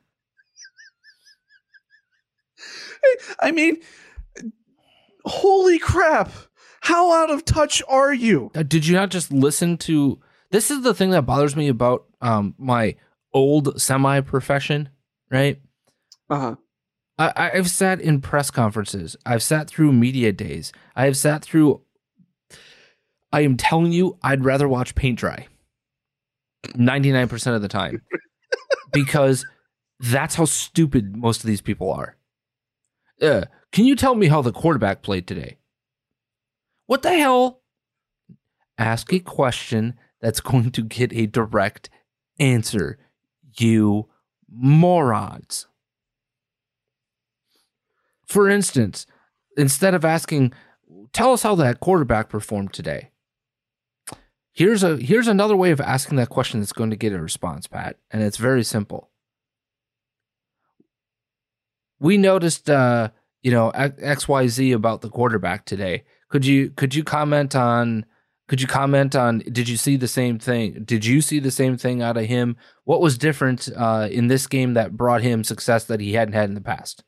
[SPEAKER 9] I mean, holy crap. How out of touch are you?
[SPEAKER 7] Uh, did you not just listen to... This is the thing that bothers me about um, my old semi-profession, right?
[SPEAKER 9] Uh-huh.
[SPEAKER 7] I, I've sat in press conferences. I've sat through media days. I have sat through... I am telling you, I'd rather watch paint dry ninety-nine percent of the time because that's how stupid most of these people are. Uh, can you tell me how the quarterback played today? What the hell? Ask a question that's going to get a direct answer, you morons. For instance, instead of asking, tell us how that quarterback performed today. Here's a here's another way of asking that question that's going to get a response, Pat, and it's very simple. We noticed, uh, you know, X Y Z about the quarterback today. Could you could you comment on? Could you comment on? Did you see the same thing? Did you see the same thing out of him? What was different uh, in this game that brought him success that he hadn't had in the past?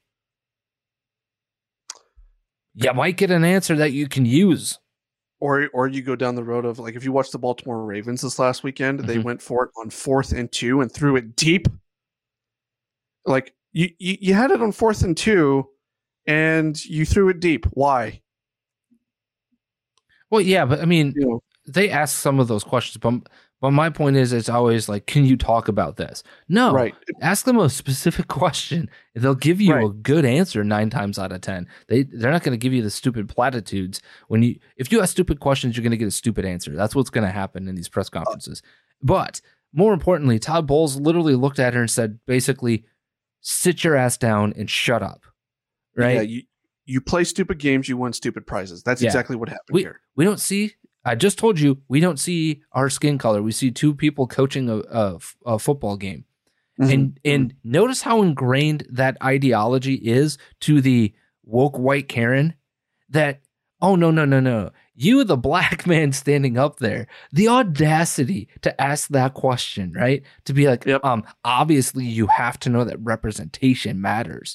[SPEAKER 7] You might get an answer that you can use.
[SPEAKER 9] Or or you go down the road of, like, if you watch the Baltimore Ravens this last weekend, mm-hmm. they went for it on fourth and two and threw it deep. Like, you, you, you had it on fourth and two, and you threw it deep. Why?
[SPEAKER 7] Well, yeah, but I mean,
[SPEAKER 9] you know,
[SPEAKER 7] they ask some of those questions, but but my point is, it's always like, can you talk about this? No,
[SPEAKER 9] right.
[SPEAKER 7] Ask them a specific question. They'll give you
[SPEAKER 9] right.
[SPEAKER 7] a good answer nine times out of ten. They they're not going to give you the stupid platitudes. When you if you ask stupid questions, you're going to get a stupid answer. That's what's going to happen in these press conferences. But more importantly, Todd Bowles literally looked at her and said, basically, sit your ass down and shut up. Right?
[SPEAKER 9] Yeah, you you play stupid games, you win stupid prizes. That's yeah. exactly what happened
[SPEAKER 7] we,
[SPEAKER 9] here.
[SPEAKER 7] We don't see. I just told you, we don't see our skin color. We see two people coaching a, a, a football game. Mm-hmm. And and notice how ingrained that ideology is to the woke white Karen that, oh, no, no, no, no. You, the black man standing up there, the audacity to ask that question, right? To be like, yep. um, obviously you have to know that representation matters.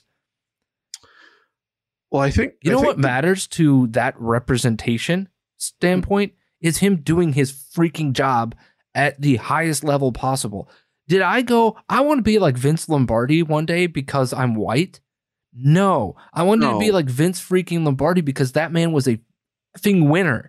[SPEAKER 9] Well, I think...
[SPEAKER 7] You
[SPEAKER 9] I
[SPEAKER 7] know
[SPEAKER 9] think
[SPEAKER 7] what
[SPEAKER 9] the-
[SPEAKER 7] matters to that representation standpoint is him doing his freaking job at the highest level possible. Did I go, I want to be like Vince Lombardi one day because I'm white? No. I wanted
[SPEAKER 9] No.
[SPEAKER 7] to be like Vince freaking Lombardi because that man was a effing winner.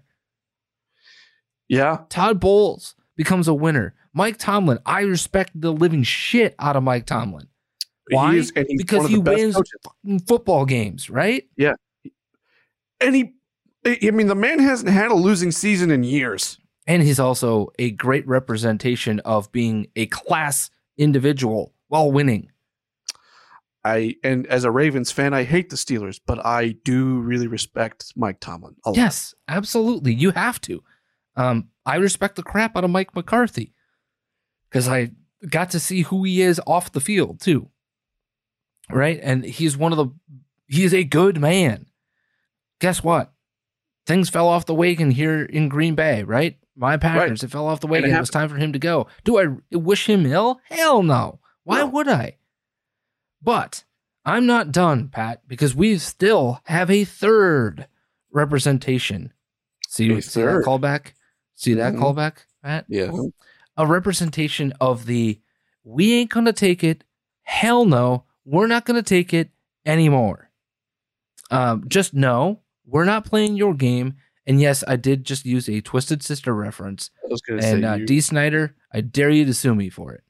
[SPEAKER 9] Yeah.
[SPEAKER 7] Todd Bowles becomes a winner. Mike Tomlin, I respect the living shit out of Mike Tomlin. Why?
[SPEAKER 9] He is, and he's one
[SPEAKER 7] because
[SPEAKER 9] of
[SPEAKER 7] he
[SPEAKER 9] the best
[SPEAKER 7] wins
[SPEAKER 9] coaches.
[SPEAKER 7] football games, right?
[SPEAKER 9] Yeah. And he, I mean, the man hasn't had a losing season in years.
[SPEAKER 7] And he's also a great representation of being a class individual while winning.
[SPEAKER 9] I and as a Ravens fan, I hate the Steelers, but I do really respect Mike Tomlin a lot.
[SPEAKER 7] Yes, absolutely. You have to. Um, I respect the crap out of Mike McCarthy because I got to see who he is off the field too. Right. And he's one of the, he's a good man. Guess what? Things fell off the wagon here in Green Bay, right? My Packers, right. It fell off the wagon. It, it was time for him to go. Do I wish him ill? Hell no. Why no. would I? But I'm not done, Pat, because we still have a third representation. See,
[SPEAKER 9] a
[SPEAKER 7] see
[SPEAKER 9] third.
[SPEAKER 7] that callback? See that
[SPEAKER 9] Mm-hmm.
[SPEAKER 7] callback, Pat?
[SPEAKER 9] Yeah.
[SPEAKER 7] A representation of the, we ain't going to take it. Hell no. We're not going to take it anymore. Um, just know we're not playing your game. And yes, I did just use a Twisted Sister reference.
[SPEAKER 9] I was going
[SPEAKER 7] to
[SPEAKER 9] say
[SPEAKER 7] And uh,
[SPEAKER 9] you...
[SPEAKER 7] D. Snyder, I dare you to sue me for it.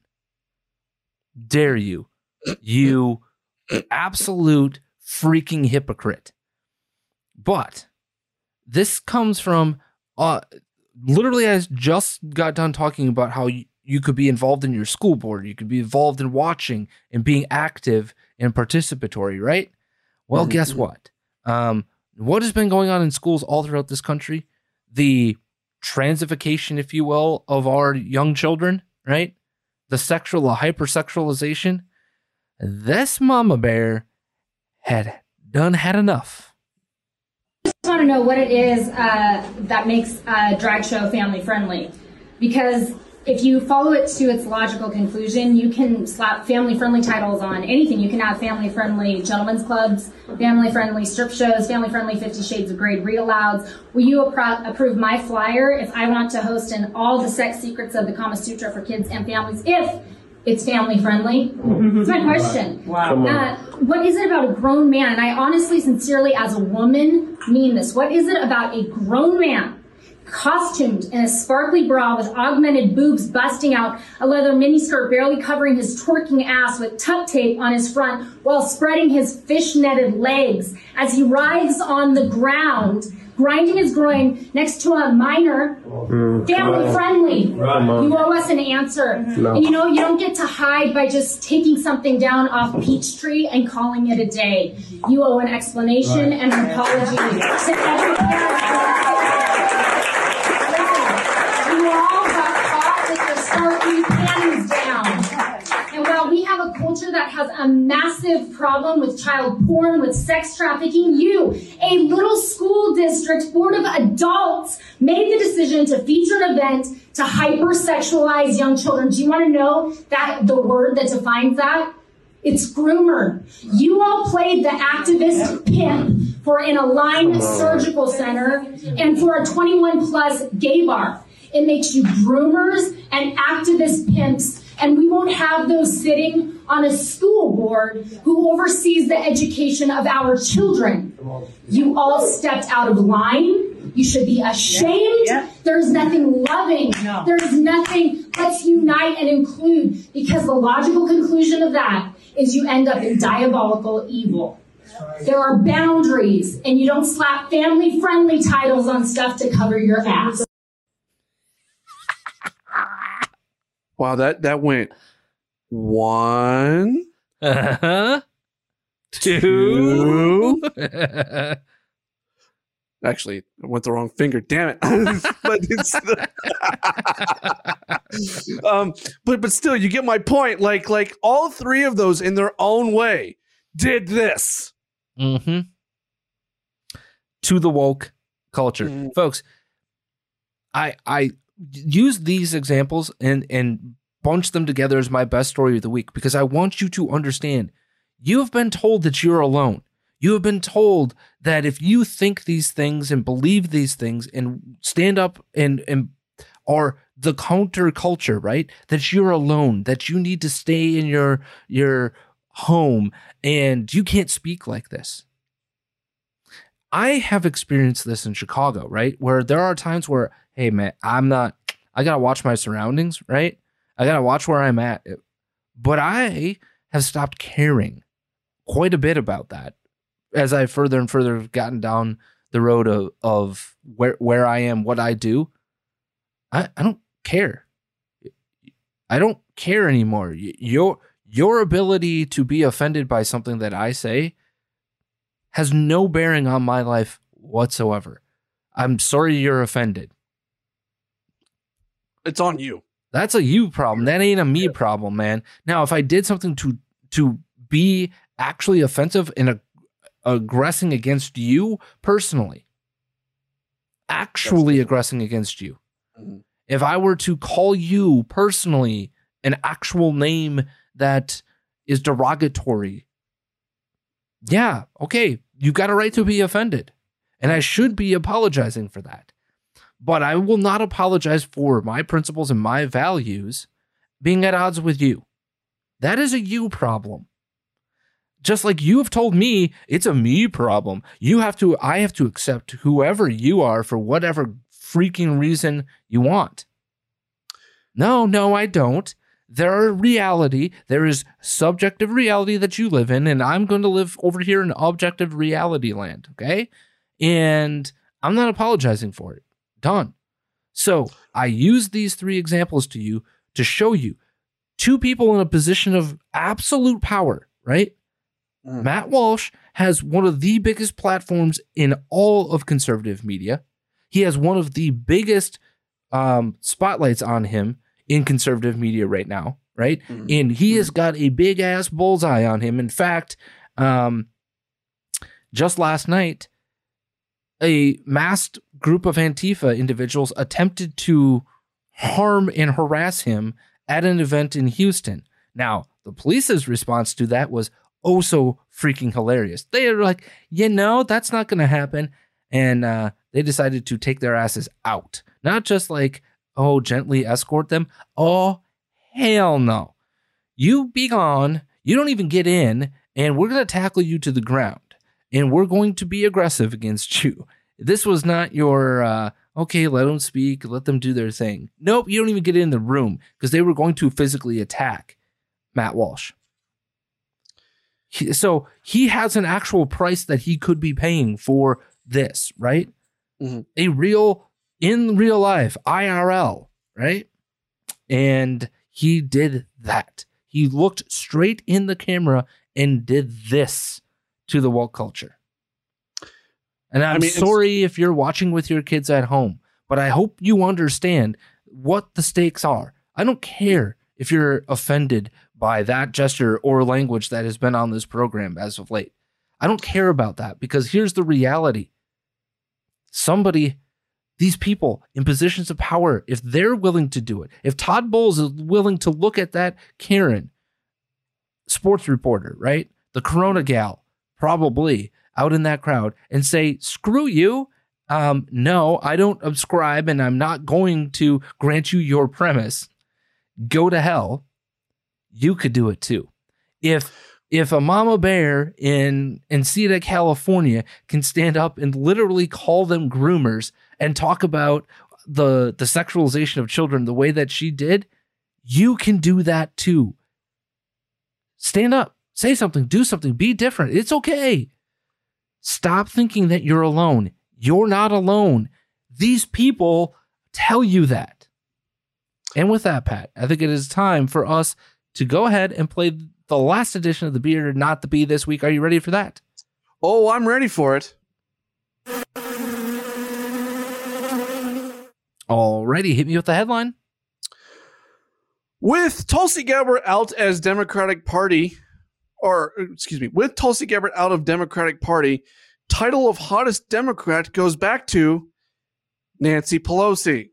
[SPEAKER 7] Dare you. You absolute freaking hypocrite. But this comes from, uh, literally I just got done talking about how you, you could be involved in your school board. You could be involved in watching and being active and participatory, right? Well, mm-hmm. guess what? Um, what has been going on in schools all throughout this country? The transification, if you will, of our young children, right? The sexual, the hypersexualization. This mama bear had done had enough.
[SPEAKER 14] I just want to know what it is uh, that makes a drag show family friendly. Because if you follow it to its logical conclusion, you can slap family-friendly titles on anything. You can have family-friendly gentlemen's clubs, family-friendly strip shows, family-friendly Fifty Shades of Grey read-alouds. Will you appro- approve my flyer if I want to host an all the sex secrets of the Kama Sutra for kids and families if it's family-friendly? That's my question.
[SPEAKER 15] Wow.
[SPEAKER 14] Uh, what is it about a grown man, and I honestly, sincerely, as a woman, mean this, what is it about a grown man costumed in a sparkly bra with augmented boobs busting out, a leather miniskirt barely covering his twerking ass with tuck tape on his front while spreading his fish-netted legs as he writhes on the ground, grinding his groin next to a minor, mm, family-friendly? You owe us an answer. No. And you know, you don't get to hide by just taking something down off Peachtree and calling it a day. You owe an explanation right. and an apology to every parent. We have a culture that has a massive problem with child porn, with sex trafficking. You, a little school district board of adults, made the decision to feature an event to hypersexualize young children. Do you want to know that the word that defines that? It's groomer. You all played the activist pimp for an Align Surgical Center and for a twenty-one plus gay bar. It makes you groomers and activist pimps. And we won't have those sitting on a school board who oversees the education of our children. You all stepped out of line. You should be ashamed. Yeah. Yeah. There's nothing loving. No. There's nothing. Let's unite and include, because the logical conclusion of that is you end up in diabolical evil. There are boundaries, and you don't slap family-friendly titles on stuff to cover your ass.
[SPEAKER 9] Wow, that, that went one,
[SPEAKER 7] uh-huh.
[SPEAKER 9] two. Actually, I went the wrong finger. Damn it! but, it's um, but but still, you get my point. Like like all three of those, in their own way, did this.
[SPEAKER 7] Mm-hmm. To the woke culture, mm-hmm. folks. I I. use these examples and, and bunch them together as my best story of the week, because I want you to understand you have been told that you're alone. You have been told that if you think these things and believe these things and stand up and, and are the counterculture, right? That you're alone, that you need to stay in your, your home and you can't speak like this. I have experienced this in Chicago, right? Where there are times where, hey, man, I'm not, I got to watch my surroundings, right? I got to watch where I'm at. But I have stopped caring quite a bit about that as I further and further have gotten down the road of, of where, where I am, what I do. I, I don't care. I don't care anymore. Your, your ability to be offended by something that I say has no bearing on my life whatsoever. I'm sorry you're offended.
[SPEAKER 9] It's on you.
[SPEAKER 7] That's a you problem. That ain't a me problem, man. Now, if I did something to to be actually offensive and ag- aggressing against you personally, actually aggressing against you, mm-hmm. if I were to call you personally an actual name that is derogatory, yeah, okay, you got a right to be offended. And I should be apologizing for that. But I will not apologize for my principles and my values being at odds with you. That is a you problem. Just like you have told me, it's a me problem. You have to, I have to accept whoever you are for whatever freaking reason you want. No, no, I don't. There are reality. There is subjective reality that you live in, and I'm going to live over here in objective reality land, okay? And I'm not apologizing for it. Done. So I use these three examples to you to show you two people in a position of absolute power, right? Mm. Matt Walsh has one of the biggest platforms in all of conservative media. He has one of the biggest um, spotlights on him in conservative media right now, right? Mm. And he mm. has got a big ass bullseye on him. In fact, um, just last night, a masked group of Antifa individuals attempted to harm and harass him at an event in Houston. Now, the police's response to that was oh so freaking hilarious. They are like, you know, that's not going to happen. And uh, they decided to take their asses out. Not just like, oh, gently escort them. Oh, hell no. You be gone. You don't even get in. And we're going to tackle you to the ground. And we're going to be aggressive against you. This was not your, uh, okay, let them speak, let them do their thing. Nope, you don't even get in the room because they were going to physically attack Matt Walsh. He, so he has an actual price that he could be paying for this, right? Mm-hmm. A real, in real life, I R L, right? And he did that. He looked straight in the camera and did this to the woke culture. And I'm I mean, sorry if you're watching with your kids at home, but I hope you understand what the stakes are. I don't care if you're offended by that gesture or language that has been on this program as of late. I don't care about that because here's the reality. Somebody, these people in positions of power, if they're willing to do it, if Todd Bowles is willing to look at that Karen, sports reporter, right? The Corona gal, probably out in that crowd and say, screw you. Um, no, I don't subscribe and I'm not going to grant you your premise. Go to hell. You could do it too. If if a mama bear in Encino, California can stand up and literally call them groomers and talk about the, the sexualization of children the way that she did, you can do that too. Stand up, say something, do something, be different. It's okay. Stop thinking that you're alone. You're not alone. These people tell you that. And with that, Pat, I think it is time for us to go ahead and play the last edition of the Be or Not the Be this week. Are you ready for that?
[SPEAKER 9] Oh, I'm ready for it.
[SPEAKER 7] Alrighty, hit me with the headline.
[SPEAKER 9] With Tulsi Gabbard out as Democratic Party, or excuse me, with Tulsi Gabbard out of Democratic Party, title of hottest Democrat goes back to Nancy Pelosi.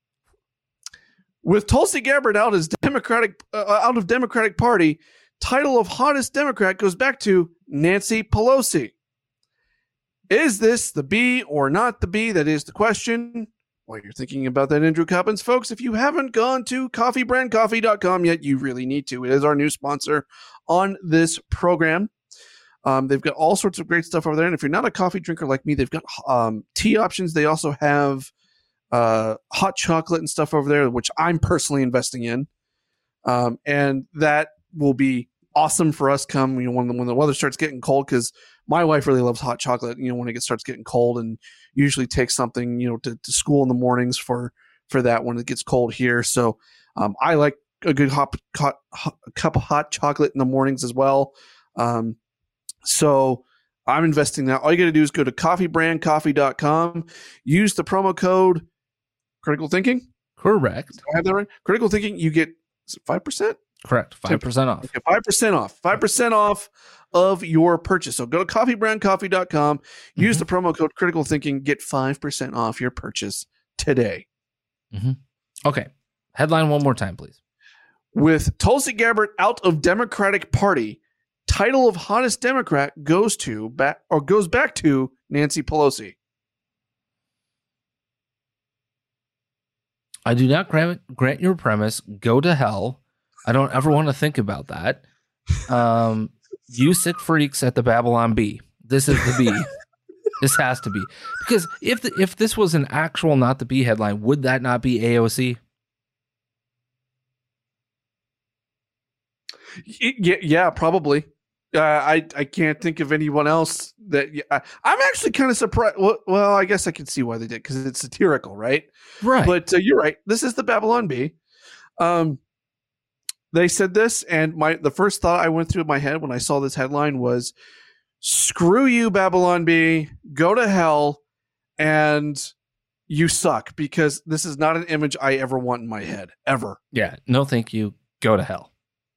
[SPEAKER 9] With Tulsi Gabbard out as Democratic uh, out of Democratic Party, title of hottest Democrat goes back to Nancy Pelosi. Is this the be or not the be? That is the question. while you're thinking about that, Andrew Coppins, folks, if you haven't gone to coffee brand coffee dot com yet, you really need to. It is our new sponsor on this program. Um, they've got all sorts of great stuff over there. And if you're not a coffee drinker like me, they've got um, tea options. They also have uh, hot chocolate and stuff over there, which I'm personally investing in. Um, and that will be awesome for us come, you know, when the, when the weather starts getting cold, because my wife really loves hot chocolate, you know, when it gets, starts getting cold, and usually takes something, you know, to, to school in the mornings for, for that when it gets cold here. So um, I like a good hot, hot, hot cup of hot chocolate in the mornings as well. Um, so I'm investing now. All you got to do is go to coffee brand coffee dot com, use the promo code Critical Thinking.
[SPEAKER 7] Correct.
[SPEAKER 9] Do I have that right? Critical Thinking, you get five percent?
[SPEAKER 7] Correct. five percent off.
[SPEAKER 9] Okay, five percent off. five percent off of your purchase. So go to coffee brand coffee dot com, use mm-hmm. the promo code Critical Thinking, get five percent off your purchase today.
[SPEAKER 7] Mm-hmm. Okay. Headline one more time, please.
[SPEAKER 9] With Tulsi Gabbard out of Democratic Party, title of hottest Democrat goes to back or goes back to Nancy Pelosi.
[SPEAKER 7] I do not grant, grant your premise. Go to hell. I don't ever want to think about that. Um, you sick freaks at the Babylon Bee. This is the Bee. This has to be. Because if the, if this was an actual not the Bee headline, would that not be A O C?
[SPEAKER 9] Yeah, yeah, probably. Uh, I I can't think of anyone else that. Yeah, I, I'm actually kind of surprised. Well, well, I guess I can see why they did, because it's satirical, right?
[SPEAKER 7] Right.
[SPEAKER 9] But uh, you're right. This is the Babylon Bee. Um, they said this, and my the first thought I went through my head when I saw this headline was, "Screw you, Babylon Bee. Go to hell, and you suck." Because this is not an image I ever want in my head, ever.
[SPEAKER 7] Yeah. No, thank you. Go to hell.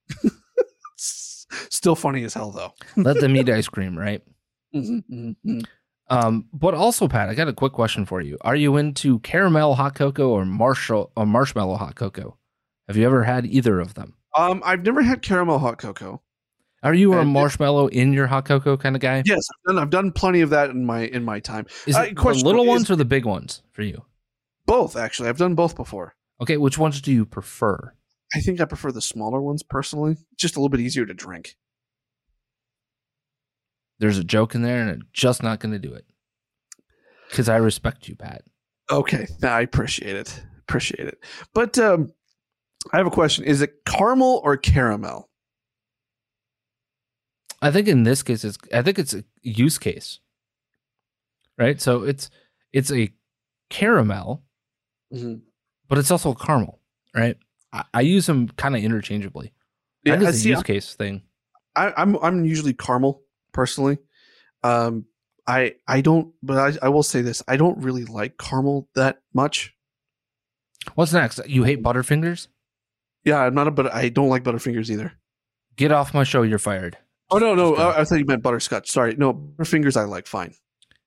[SPEAKER 9] Still funny as hell, though.
[SPEAKER 7] Let them eat ice cream, right?
[SPEAKER 9] Mm-hmm, mm-hmm.
[SPEAKER 7] Um, but also, Pat, I got a quick question for you. Are you into caramel hot cocoa or marshall or marshmallow hot cocoa? Have you ever had either of them?
[SPEAKER 9] Um, I've never had caramel hot cocoa.
[SPEAKER 7] Are you a
[SPEAKER 9] And-
[SPEAKER 7] marshmallow in your hot cocoa kind of guy?
[SPEAKER 9] Yes, I've done, I've done plenty of that in my in my time.
[SPEAKER 7] Is
[SPEAKER 9] Uh,
[SPEAKER 7] it the
[SPEAKER 9] question
[SPEAKER 7] little
[SPEAKER 9] is-
[SPEAKER 7] ones or the big ones for you?
[SPEAKER 9] Both, actually. I've done both before.
[SPEAKER 7] Okay, which ones do you prefer?
[SPEAKER 9] I think I prefer the smaller ones personally. It's just a little bit easier to drink.
[SPEAKER 7] There's a joke in there, and I'm just not going to do it because I respect you, Pat.
[SPEAKER 9] Okay, I appreciate it. Appreciate it. But um, I have a question: is it caramel or caramel?
[SPEAKER 7] I think in this case, it's I think it's a use case, right? So it's it's a caramel,
[SPEAKER 9] mm-hmm.
[SPEAKER 7] but it's also a caramel, right? I, I use them kind of interchangeably.
[SPEAKER 9] Yeah,
[SPEAKER 7] I think
[SPEAKER 9] I
[SPEAKER 7] it's a
[SPEAKER 9] see,
[SPEAKER 7] use
[SPEAKER 9] I'm-
[SPEAKER 7] case thing.
[SPEAKER 9] I, I'm I'm usually caramel personally. Um, I I don't, but I, I will say this: I don't really like caramel that much.
[SPEAKER 7] What's next? You hate Butterfingers?
[SPEAKER 9] Yeah, I'm not a but I don't like Butterfingers either.
[SPEAKER 7] Get off my show! You're fired.
[SPEAKER 9] Oh no, no, I, I thought you meant butterscotch. Sorry, no, Butterfingers I like fine.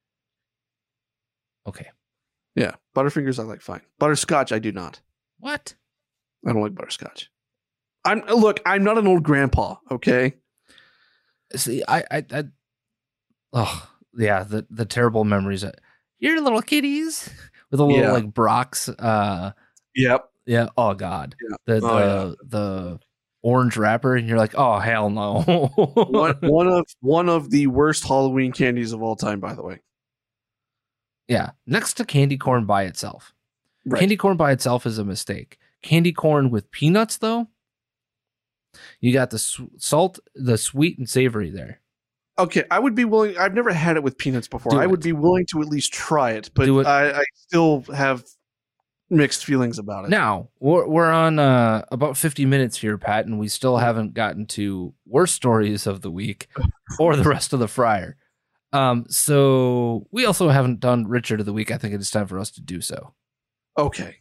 [SPEAKER 7] Okay.
[SPEAKER 9] Yeah, Butterfingers I like fine. Butterscotch I do not.
[SPEAKER 7] What?
[SPEAKER 9] I don't like butterscotch. I'm look. I'm not an old grandpa. Okay.
[SPEAKER 7] See, I, I, I oh yeah, the the terrible memories. Of, You're little kitties with a little
[SPEAKER 9] Yeah.
[SPEAKER 7] like Brock's. Uh,
[SPEAKER 9] Yep.
[SPEAKER 7] yeah. Oh God.
[SPEAKER 9] Yeah.
[SPEAKER 7] The the
[SPEAKER 9] Oh,
[SPEAKER 7] the orange wrapper, and you're like, oh hell no.
[SPEAKER 9] one, one of one of the worst Halloween candies of all time, by the way.
[SPEAKER 7] Yeah. Next to candy corn by itself.
[SPEAKER 9] Right.
[SPEAKER 7] Candy corn by itself is a mistake. Candy corn with peanuts, though, you got the s- salt, the sweet and savory there.
[SPEAKER 9] Okay, I would be willing. I've never had it with peanuts before.
[SPEAKER 7] Do
[SPEAKER 9] I
[SPEAKER 7] it.
[SPEAKER 9] would be willing to at least try it, but
[SPEAKER 7] Do it.
[SPEAKER 9] I, I still have mixed feelings about it.
[SPEAKER 7] Now we're we're on uh, about fifty minutes here, Pat, and we still haven't gotten to worst stories of the week or the rest of the fryer. Um, so we also haven't done Richard of the week. I think it is time for us to do so.
[SPEAKER 9] Okay.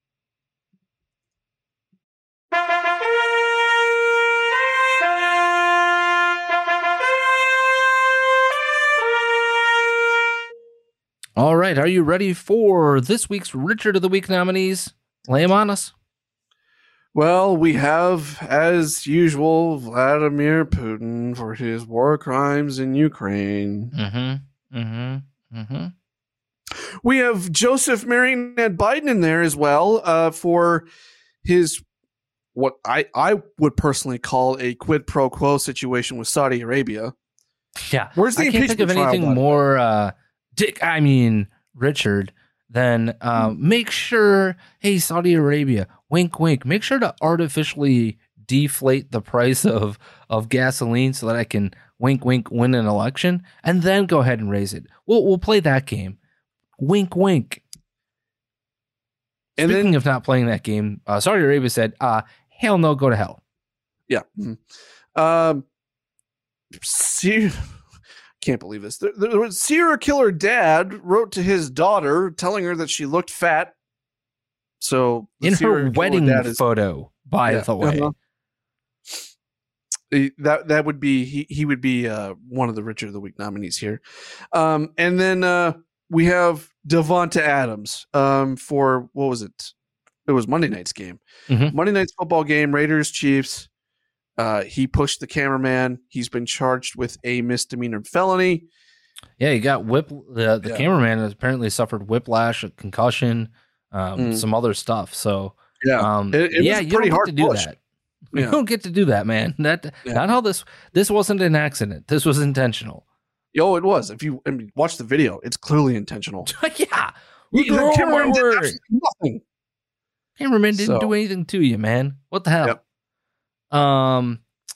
[SPEAKER 7] All right, are you ready for this week's Richard of the Week nominees? Lay 'em on us.
[SPEAKER 9] Well, we have, as usual, Vladimir Putin for his war crimes in Ukraine.
[SPEAKER 7] Mm-hmm. Mm-hmm. Mm-hmm.
[SPEAKER 9] we have Joseph Marionette Biden in there as well uh, for his what I, I would personally call a quid pro quo situation with Saudi Arabia.
[SPEAKER 7] Yeah.
[SPEAKER 9] Where's the
[SPEAKER 7] I can't think of anything more, uh, Dick, I mean, Richard, than uh, make sure, hey, Saudi Arabia, wink, wink, make sure to artificially deflate the price of, of gasoline so that I can wink, wink, win an election, and then go ahead and raise it. We'll, we'll play that game. Wink, wink. And Speaking then, of not playing that game, uh, Saudi Arabia said, uh, hell no, go to hell.
[SPEAKER 9] Yeah. Mm-hmm. Um, see, can't believe this. The, the, the serial killer dad wrote to his daughter telling her that she looked fat. So
[SPEAKER 7] in her wedding is, photo, by yeah, the way. Uh-huh.
[SPEAKER 9] That that would be he he would be uh, one of the Richard of the Week nominees here, um, and then uh, we have Devonta Adams um, for what was it? It was Monday night's game, mm-hmm. Monday night's football game, Raiders Chiefs. Uh, he pushed the cameraman. He's been charged with a misdemeanor felony.
[SPEAKER 7] Yeah, he got whip. The the yeah. cameraman has apparently suffered whiplash, a concussion, um, mm. some other stuff. So
[SPEAKER 9] yeah,
[SPEAKER 7] um,
[SPEAKER 9] it, it
[SPEAKER 7] yeah,
[SPEAKER 9] was
[SPEAKER 7] you
[SPEAKER 9] pretty
[SPEAKER 7] don't
[SPEAKER 9] hard
[SPEAKER 7] get to do
[SPEAKER 9] push.
[SPEAKER 7] that.
[SPEAKER 9] Yeah.
[SPEAKER 7] You don't get to do that, man. That yeah. not how this. This wasn't an accident. This was intentional.
[SPEAKER 9] Yo, it was. If you I mean, watch the video, it's clearly intentional.
[SPEAKER 7] yeah,
[SPEAKER 9] we, the cameraman did absolutely nothing.
[SPEAKER 7] Cameraman didn't so. do anything to you, man. What the hell? Yep. Um.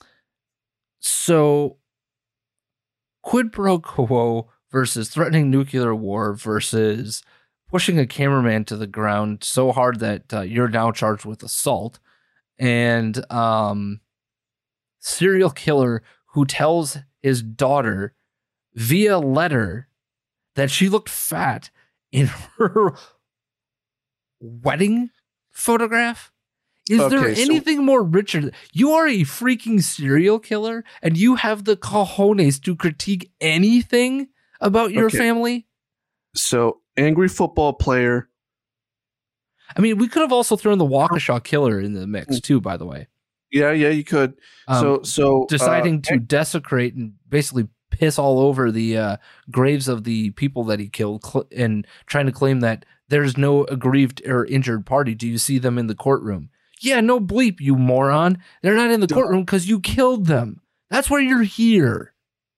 [SPEAKER 7] So, quid pro quo versus threatening nuclear war versus pushing a cameraman to the ground so hard that uh, you're now charged with assault. And um, serial killer who tells his daughter via letter that she looked fat in her wedding photograph. Is okay, there anything so, more Richard? You are a freaking serial killer, and you have the cojones to critique anything about your okay. family?
[SPEAKER 9] So, angry football player.
[SPEAKER 7] I mean, we could have also thrown the Waukesha killer in the mix too, by the way.
[SPEAKER 9] Yeah, yeah, you could. Um, so, so
[SPEAKER 7] deciding
[SPEAKER 9] uh,
[SPEAKER 7] to desecrate and basically piss all over the uh, graves of the people that he killed, cl- and trying to claim that there's no aggrieved or injured party. Do you see them in the courtroom? Yeah, no bleep, you moron. They're not in the courtroom because you killed them. That's why you're here.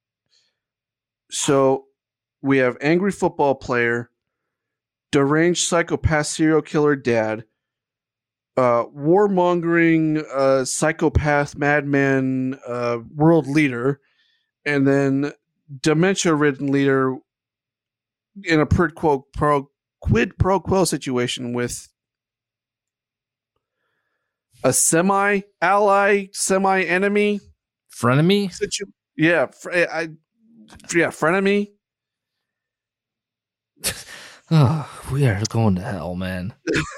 [SPEAKER 9] So, we have angry football player, deranged psychopath serial killer dad, uh, warmongering uh, psychopath madman uh, world leader, and then dementia-ridden leader in a quid pro, pro, quid pro quo situation with a semi-ally, semi-enemy.
[SPEAKER 7] Frenemy?
[SPEAKER 9] Situ- yeah, fr- I, yeah, frenemy.
[SPEAKER 7] Oh, we are going to hell, man.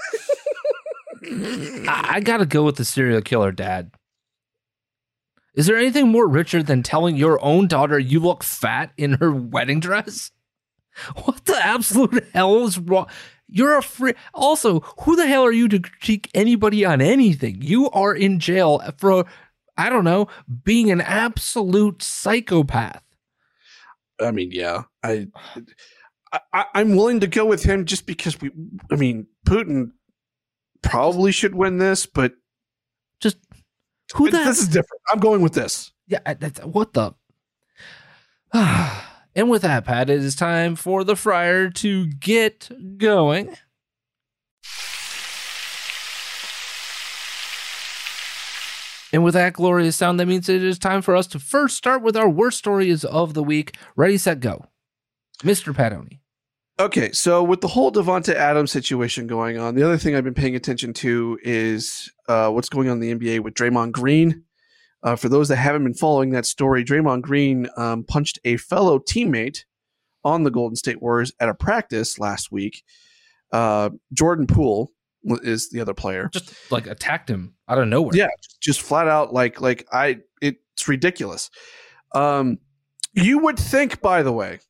[SPEAKER 7] I, I gotta go with the serial killer dad. Is there anything more Richard than telling your own daughter you look fat in her wedding dress? What the absolute hell is wrong? You're a free. Also, who the hell are you to critique anybody on anything? You are in jail for, I don't know, being an absolute psychopath.
[SPEAKER 9] I mean, yeah, I. I, I'm willing to go with him just because we, I mean, Putin probably should win this, but
[SPEAKER 7] just who the
[SPEAKER 9] this is different. I'm going with this.
[SPEAKER 7] Yeah, that's what the. And with that, Pat, it is time for the Friar to get going. And with that glorious sound, that means it is time for us to first start with our worst stories of the week. Ready, set, go. Mister Padoni.
[SPEAKER 9] Okay, so with the whole Devonta Adams situation going on, the other thing I've been paying attention to is uh, what's going on in the N B A with Draymond Green. Uh, for those that haven't been following that story, Draymond Green um, punched a fellow teammate on the Golden State Warriors at a practice last week. Uh, Jordan Poole is the other player.
[SPEAKER 7] Just like attacked him out of nowhere.
[SPEAKER 9] Yeah, just flat out like like I. It's ridiculous. Um, you would think, by the way,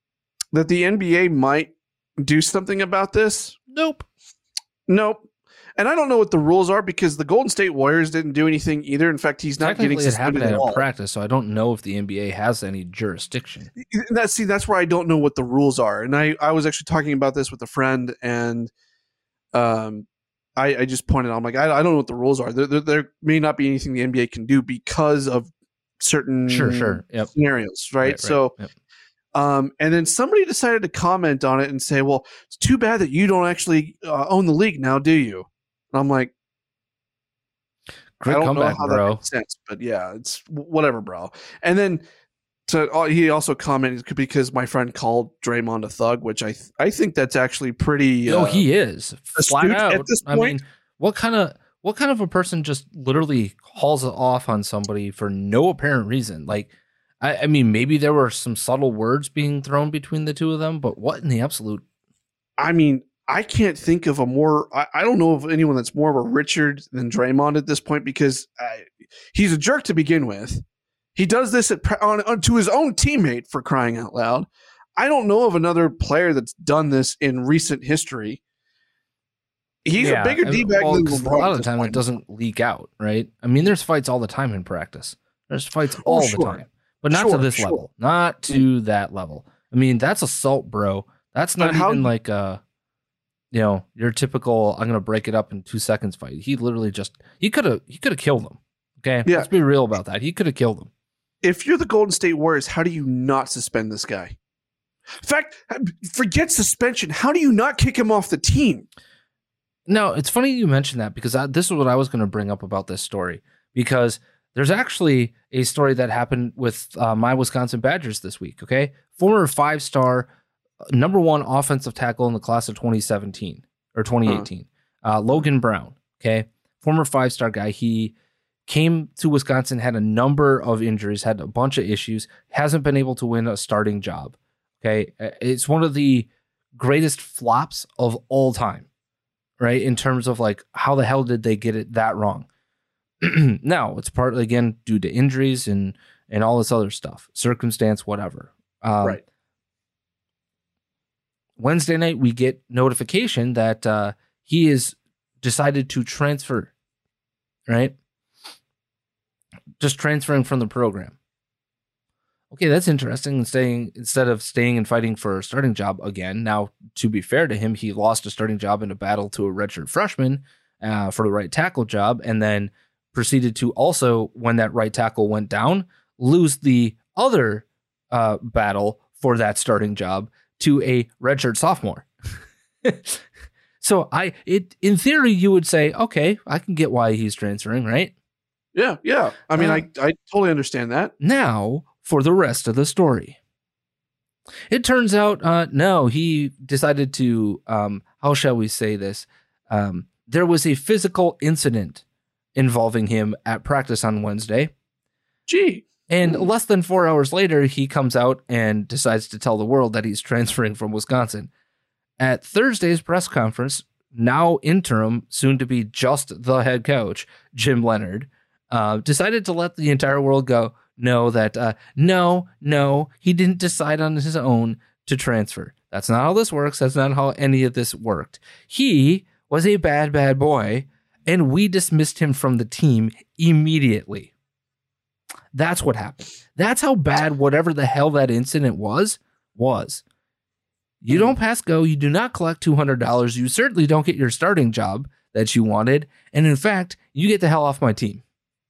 [SPEAKER 9] that the N B A might do something about this.
[SPEAKER 7] Nope.
[SPEAKER 9] Nope. And I don't know what the rules are because the Golden State Warriors didn't do anything either. In fact, he's not getting
[SPEAKER 7] it
[SPEAKER 9] suspended
[SPEAKER 7] happened
[SPEAKER 9] at all.
[SPEAKER 7] at practice, so I don't know if the N B A has any jurisdiction.
[SPEAKER 9] That, see, that's where I don't know what the rules are. And I, I was actually talking about this with a friend, and um, I, I just pointed out, I'm like, I, I don't know what the rules are. There, there, there may not be anything the N B A can do because of certain
[SPEAKER 7] sure, sure. Yep.
[SPEAKER 9] scenarios, right?
[SPEAKER 7] right, right.
[SPEAKER 9] So,
[SPEAKER 7] yep.
[SPEAKER 9] um, and then somebody decided to comment on it and say, well, it's too bad that you don't actually uh, own the league now, do you? And I'm like,
[SPEAKER 7] Great
[SPEAKER 9] I don't
[SPEAKER 7] comeback,
[SPEAKER 9] know how
[SPEAKER 7] bro.
[SPEAKER 9] that makes sense, but yeah, it's whatever, bro. And then so uh, he also commented because my friend called Draymond a thug, which I th- I think that's actually pretty.
[SPEAKER 7] No,
[SPEAKER 9] uh,
[SPEAKER 7] he is flat out.
[SPEAKER 9] At this
[SPEAKER 7] I
[SPEAKER 9] point.
[SPEAKER 7] mean, what kind of what kind of a person just literally hauls it off on somebody for no apparent reason? Like, I, I mean, maybe there were some subtle words being thrown between the two of them, but what in the absolute?
[SPEAKER 9] I mean, I can't think of a more. I, I don't know of anyone that's more of a Richard than Draymond at this point because I, he's a jerk to begin with. He does this at, on, on to his own teammate, for crying out loud. I don't know of another player that's done this in recent history. He's
[SPEAKER 7] Yeah,
[SPEAKER 9] a bigger
[SPEAKER 7] I mean,
[SPEAKER 9] D-bag
[SPEAKER 7] well,
[SPEAKER 9] than
[SPEAKER 7] 'cause
[SPEAKER 9] LeBron.
[SPEAKER 7] a lot
[SPEAKER 9] at
[SPEAKER 7] of the
[SPEAKER 9] this
[SPEAKER 7] time
[SPEAKER 9] point.
[SPEAKER 7] it doesn't leak out, right? I mean, there's fights all the time in practice. There's fights
[SPEAKER 9] Oh,
[SPEAKER 7] all
[SPEAKER 9] sure.
[SPEAKER 7] the time, but not
[SPEAKER 9] Sure,
[SPEAKER 7] to this
[SPEAKER 9] sure.
[SPEAKER 7] level, not to that level. I mean, that's assault, bro. That's
[SPEAKER 9] But
[SPEAKER 7] not
[SPEAKER 9] how-
[SPEAKER 7] even like a, you know, your typical I'm gonna break it up in two seconds fight. He literally just he could have he could have killed him. Okay,
[SPEAKER 9] Yeah.
[SPEAKER 7] let's be real about that. He could have killed him.
[SPEAKER 9] If you're the Golden State Warriors, how do you not suspend this guy? In fact, forget suspension. How do you not kick him off the team?
[SPEAKER 7] No, it's funny you mentioned that because I, this is what I was going to bring up about this story because there's actually a story that happened with uh, my Wisconsin Badgers this week. Okay, former five-star number one offensive tackle in the class of twenty seventeen or twenty eighteen, uh-huh. uh, Logan Brown. Okay, former five-star guy. He came to Wisconsin, had a number of injuries, had a bunch of issues, hasn't been able to win a starting job. Okay, it's one of the greatest flops of all time, right? In terms of like, how the hell did they get it that wrong? Now, it's partly, again, due to injuries and and all this other stuff, circumstance, whatever. Um,
[SPEAKER 9] Right.
[SPEAKER 7] Wednesday night, we get notification that uh, he is decided to transfer, right? Just transferring from the program. Okay, that's interesting. And staying instead of staying and fighting for a starting job again. Now, to be fair to him, he lost a starting job in a battle to a redshirt freshman uh, for the right tackle job, and then proceeded to also, when that right tackle went down, lose the other uh, battle for that starting job to a redshirt sophomore. So, I, it in theory, you would say, okay, I can get why he's transferring, right?
[SPEAKER 9] Yeah, yeah. I mean,
[SPEAKER 7] Uh,
[SPEAKER 9] I, I totally understand that.
[SPEAKER 7] Now, for the rest of the story. It turns out, uh, no, he decided to, um, how shall we say this? Um, there was a physical incident involving him at practice on Wednesday.
[SPEAKER 9] Gee.
[SPEAKER 7] And less than four hours later, he comes out and decides to tell the world that he's transferring from Wisconsin. At Thursday's press conference, now interim, soon to be just the head coach, Jim Leonard, uh, decided to let the entire world go. Know that uh, no, no, he didn't decide on his own to transfer. That's not how this works. That's not how any of this worked. He was a bad, bad boy, and we dismissed him from the team immediately. That's what happened. That's how bad whatever the hell that incident was, was. You don't pass go. You do not collect two hundred dollars. You certainly don't get your starting job that you wanted. And in fact, you get the hell off my team.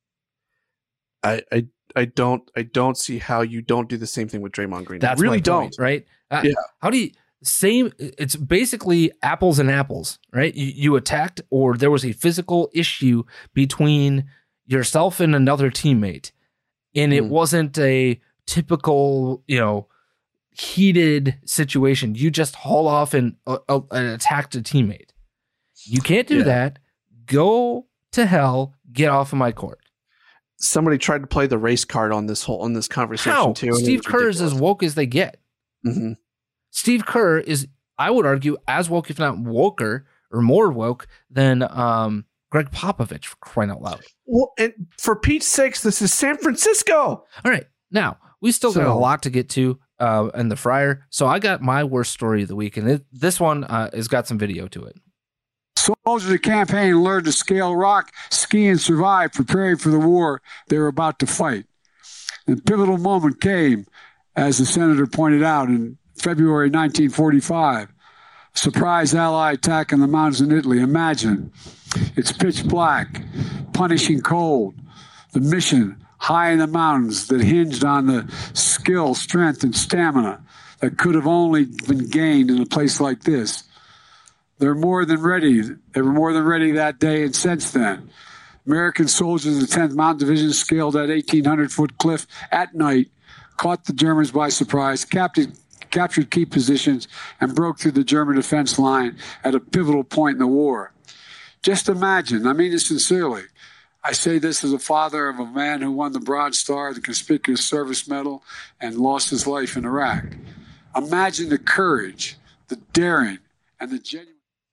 [SPEAKER 9] I, I I don't I don't see how you don't do the same thing with Draymond Green.
[SPEAKER 7] That's
[SPEAKER 9] I really
[SPEAKER 7] my
[SPEAKER 9] don't.
[SPEAKER 7] point, right? Uh,
[SPEAKER 9] Yeah.
[SPEAKER 7] How do you same? It's basically apples and apples, right? You, you attacked, or there was a physical issue between yourself and another teammate, and it
[SPEAKER 9] Mm.
[SPEAKER 7] wasn't a typical, you know, heated situation. You just haul off and, uh, uh, and attacked a teammate. You can't do
[SPEAKER 9] Yeah.
[SPEAKER 7] that. Go to hell. Get off of my court.
[SPEAKER 9] Somebody tried to play the race card on this whole on this conversation
[SPEAKER 7] How?
[SPEAKER 9] too. and it
[SPEAKER 7] Steve
[SPEAKER 9] was
[SPEAKER 7] Kerr is as
[SPEAKER 9] ridiculous.
[SPEAKER 7] woke as they get.
[SPEAKER 9] Mhm.
[SPEAKER 7] Steve Kerr is, I would argue, as woke, if not woker, or more woke than um, Greg Popovich, for crying out loud.
[SPEAKER 9] Well, and for Pete's sakes, this is San Francisco.
[SPEAKER 7] All right. Now, we still got a
[SPEAKER 9] So-
[SPEAKER 7] lot to get to uh, in the Friar. So I got my worst story of the week, and it, this one uh, has got some video to it.
[SPEAKER 15] Soldiers of campaign learned to scale rock, ski, and survive, preparing for the war they were about to fight. The pivotal moment came, as the senator pointed out, in February nineteen forty-five. Surprise Allied attack on the mountains in Italy. Imagine, it's pitch black, punishing cold. The mission high in the mountains that hinged on the skill, strength, and stamina that could have only been gained in a place like this. They're more than ready. They were more than ready that day and since then. American soldiers of the tenth Mountain Division scaled that eighteen hundred foot cliff at night, caught the Germans by surprise, captured, captured key positions, and broke through the German defense line at a pivotal point in the war. Just imagine, I mean it sincerely, I say this as a father of a man who won the Bronze Star, the Conspicuous Service Medal, and lost his life in Iraq. Imagine the courage, the daring, and the genuine...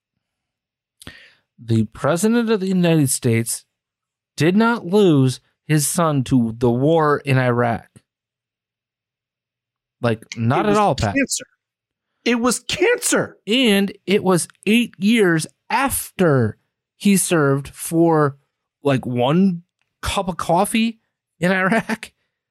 [SPEAKER 7] The President of the United States did not lose his son to the war in Iraq. Like, not at all, Pat.
[SPEAKER 9] Cancer. It was cancer.
[SPEAKER 7] And it was eight years after he served for, like, one cup of coffee in Iraq.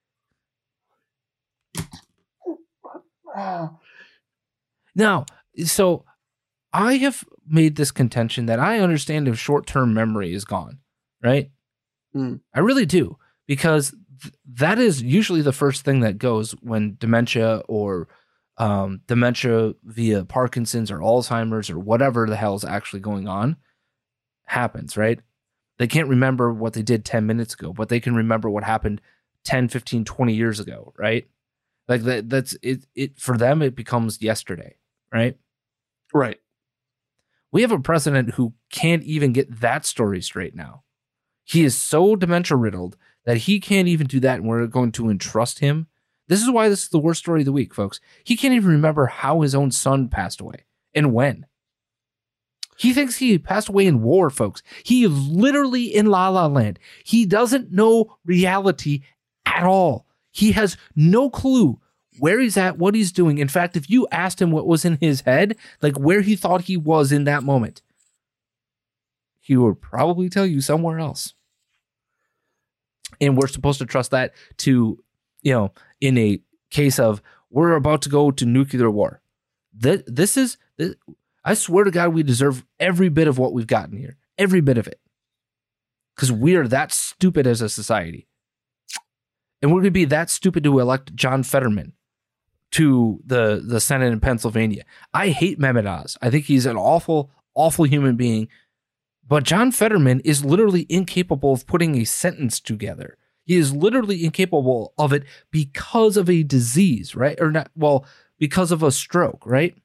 [SPEAKER 7] Now, so I have made this contention that I understand if short-term memory is gone, right?
[SPEAKER 9] Mm.
[SPEAKER 7] I really do, because th- that is usually the first thing that goes when dementia or um, dementia via Parkinson's or Alzheimer's or whatever the hell is actually going on happens, right? They can't remember what they did ten minutes ago, but they can remember what happened ten, fifteen, twenty years ago, right? Like that, that's it, it for them, it becomes yesterday, right?
[SPEAKER 9] Right.
[SPEAKER 7] We have a president who can't even get that story straight now. He is so dementia riddled that he can't even do that, and we're going to entrust him. This is why this is the worst story of the week, folks. He can't even remember how his own son passed away and when. He thinks he passed away in war, folks. He is literally in La La Land. He doesn't know reality at all. He has no clue where he's at, what he's doing. In fact, if you asked him what was in his head, like where he thought he was in that moment, he would probably tell you somewhere else. And we're supposed to trust that to, you know, in a case of we're about to go to nuclear war. This, this is, this, I swear to God, we deserve every bit of what we've gotten here. Every bit of it. Because we are that stupid as a society. And we're going to be that stupid to elect John Fetterman to the, the Senate in Pennsylvania. I hate Mehmet Oz. I think he's an awful, awful human being. But John Fetterman is literally incapable of putting a sentence together. He is literally incapable of it because of a disease, right? Or not, well, because of a stroke, right?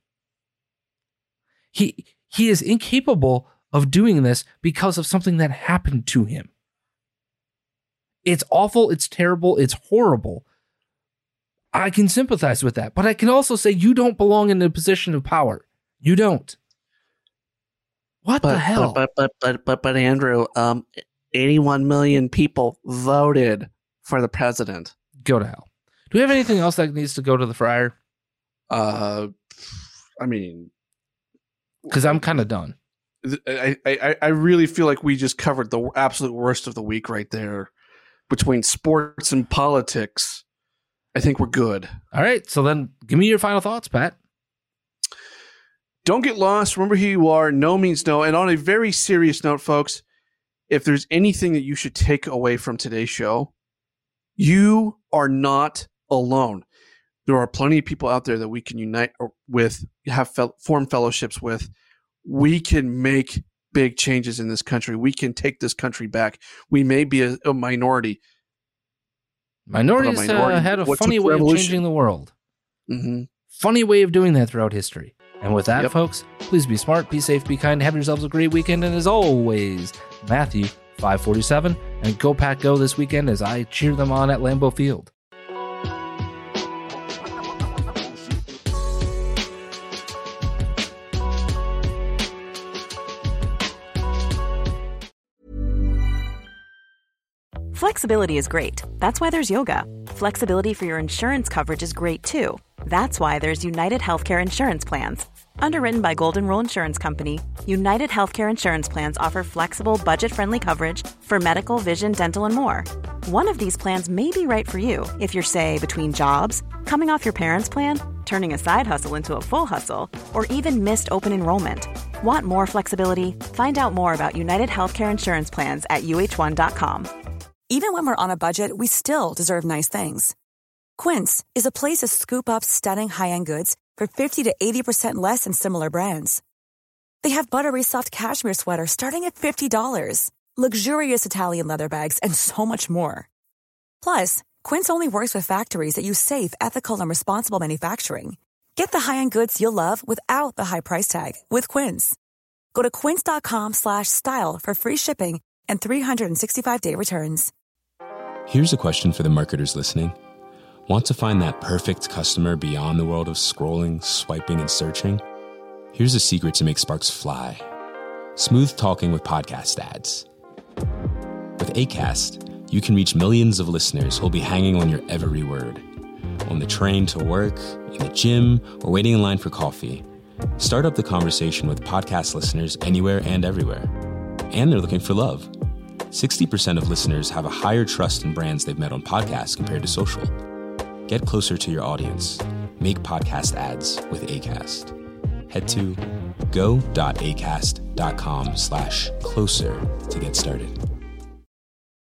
[SPEAKER 7] He he is incapable of doing this because of something that happened to him. It's awful, it's terrible, it's horrible. I can sympathize with that, but I can also say you don't belong in a position of power. You don't. What
[SPEAKER 9] but,
[SPEAKER 7] the hell?
[SPEAKER 9] But but but but but Andrew, um, eighty-one million people voted for the president.
[SPEAKER 7] Go to hell. Do we have anything else that needs to go to the fryer?
[SPEAKER 9] Uh, I mean,
[SPEAKER 7] because I'm kind of done.
[SPEAKER 9] I, I I really feel like we just covered the absolute worst of the week right there. Between sports and politics, I think we're good.
[SPEAKER 7] All right, so then give me your final thoughts, Pat.
[SPEAKER 9] Don't get lost. Remember who you are. No means no. And on a very serious note, folks, if there's anything that you should take away from today's show, you are not alone. There are plenty of people out there that we can unite with, have fel- form fellowships with. We can make big changes in this country. We can take this country back. We may be a, a minority.
[SPEAKER 7] Minorities
[SPEAKER 9] a minority.
[SPEAKER 7] Uh, had a
[SPEAKER 9] What's
[SPEAKER 7] funny
[SPEAKER 9] a
[SPEAKER 7] way of
[SPEAKER 9] revolution?
[SPEAKER 7] changing the world.
[SPEAKER 9] Mm-hmm.
[SPEAKER 7] Funny way of doing that throughout history. And with that,
[SPEAKER 9] Yep.
[SPEAKER 7] folks, please be smart, be safe, be kind, have yourselves a great weekend. And as always, Matthew five forty-seven, and go Pack Go this weekend as I cheer them on at Lambeau Field.
[SPEAKER 16] Flexibility is great. That's why there's yoga. Flexibility for your insurance coverage is great too. That's why there's United Healthcare Insurance Plans. Underwritten by Golden Rule Insurance Company, United Healthcare Insurance Plans offer flexible, budget-friendly coverage for medical, vision, dental, and more. One of these plans may be right for you if you're, say, between jobs, coming off your parents' plan, turning a side hustle into a full hustle, or even missed open enrollment. Want more flexibility? Find out more about United Healthcare Insurance Plans at U H one dot com.
[SPEAKER 17] Even when we're on a budget, we still deserve nice things. Quince is a place to scoop up stunning high-end goods for fifty to eighty percent less than similar brands. They have buttery soft cashmere sweaters starting at fifty dollars, luxurious Italian leather bags, and so much more. Plus, Quince only works with factories that use safe, ethical, and responsible manufacturing. Get the high-end goods you'll love without the high price tag with Quince. Go to quince.com slash style for free shipping and three sixty-five day returns.
[SPEAKER 18] Here's a question for the marketers listening. Want to find that perfect customer beyond the world of scrolling, swiping, and searching? Here's a secret to make sparks fly. Smooth talking with podcast ads. With Acast, you can reach millions of listeners who'll be hanging on your every word. On the train to work, in the gym, or waiting in line for coffee. Start up the conversation with podcast listeners anywhere and everywhere. And they're looking for love. sixty percent of listeners have a higher trust in brands they've met on podcasts compared to social. Get closer to your audience. Make podcast ads with Acast. Head to go.acast.com slash closer to get started.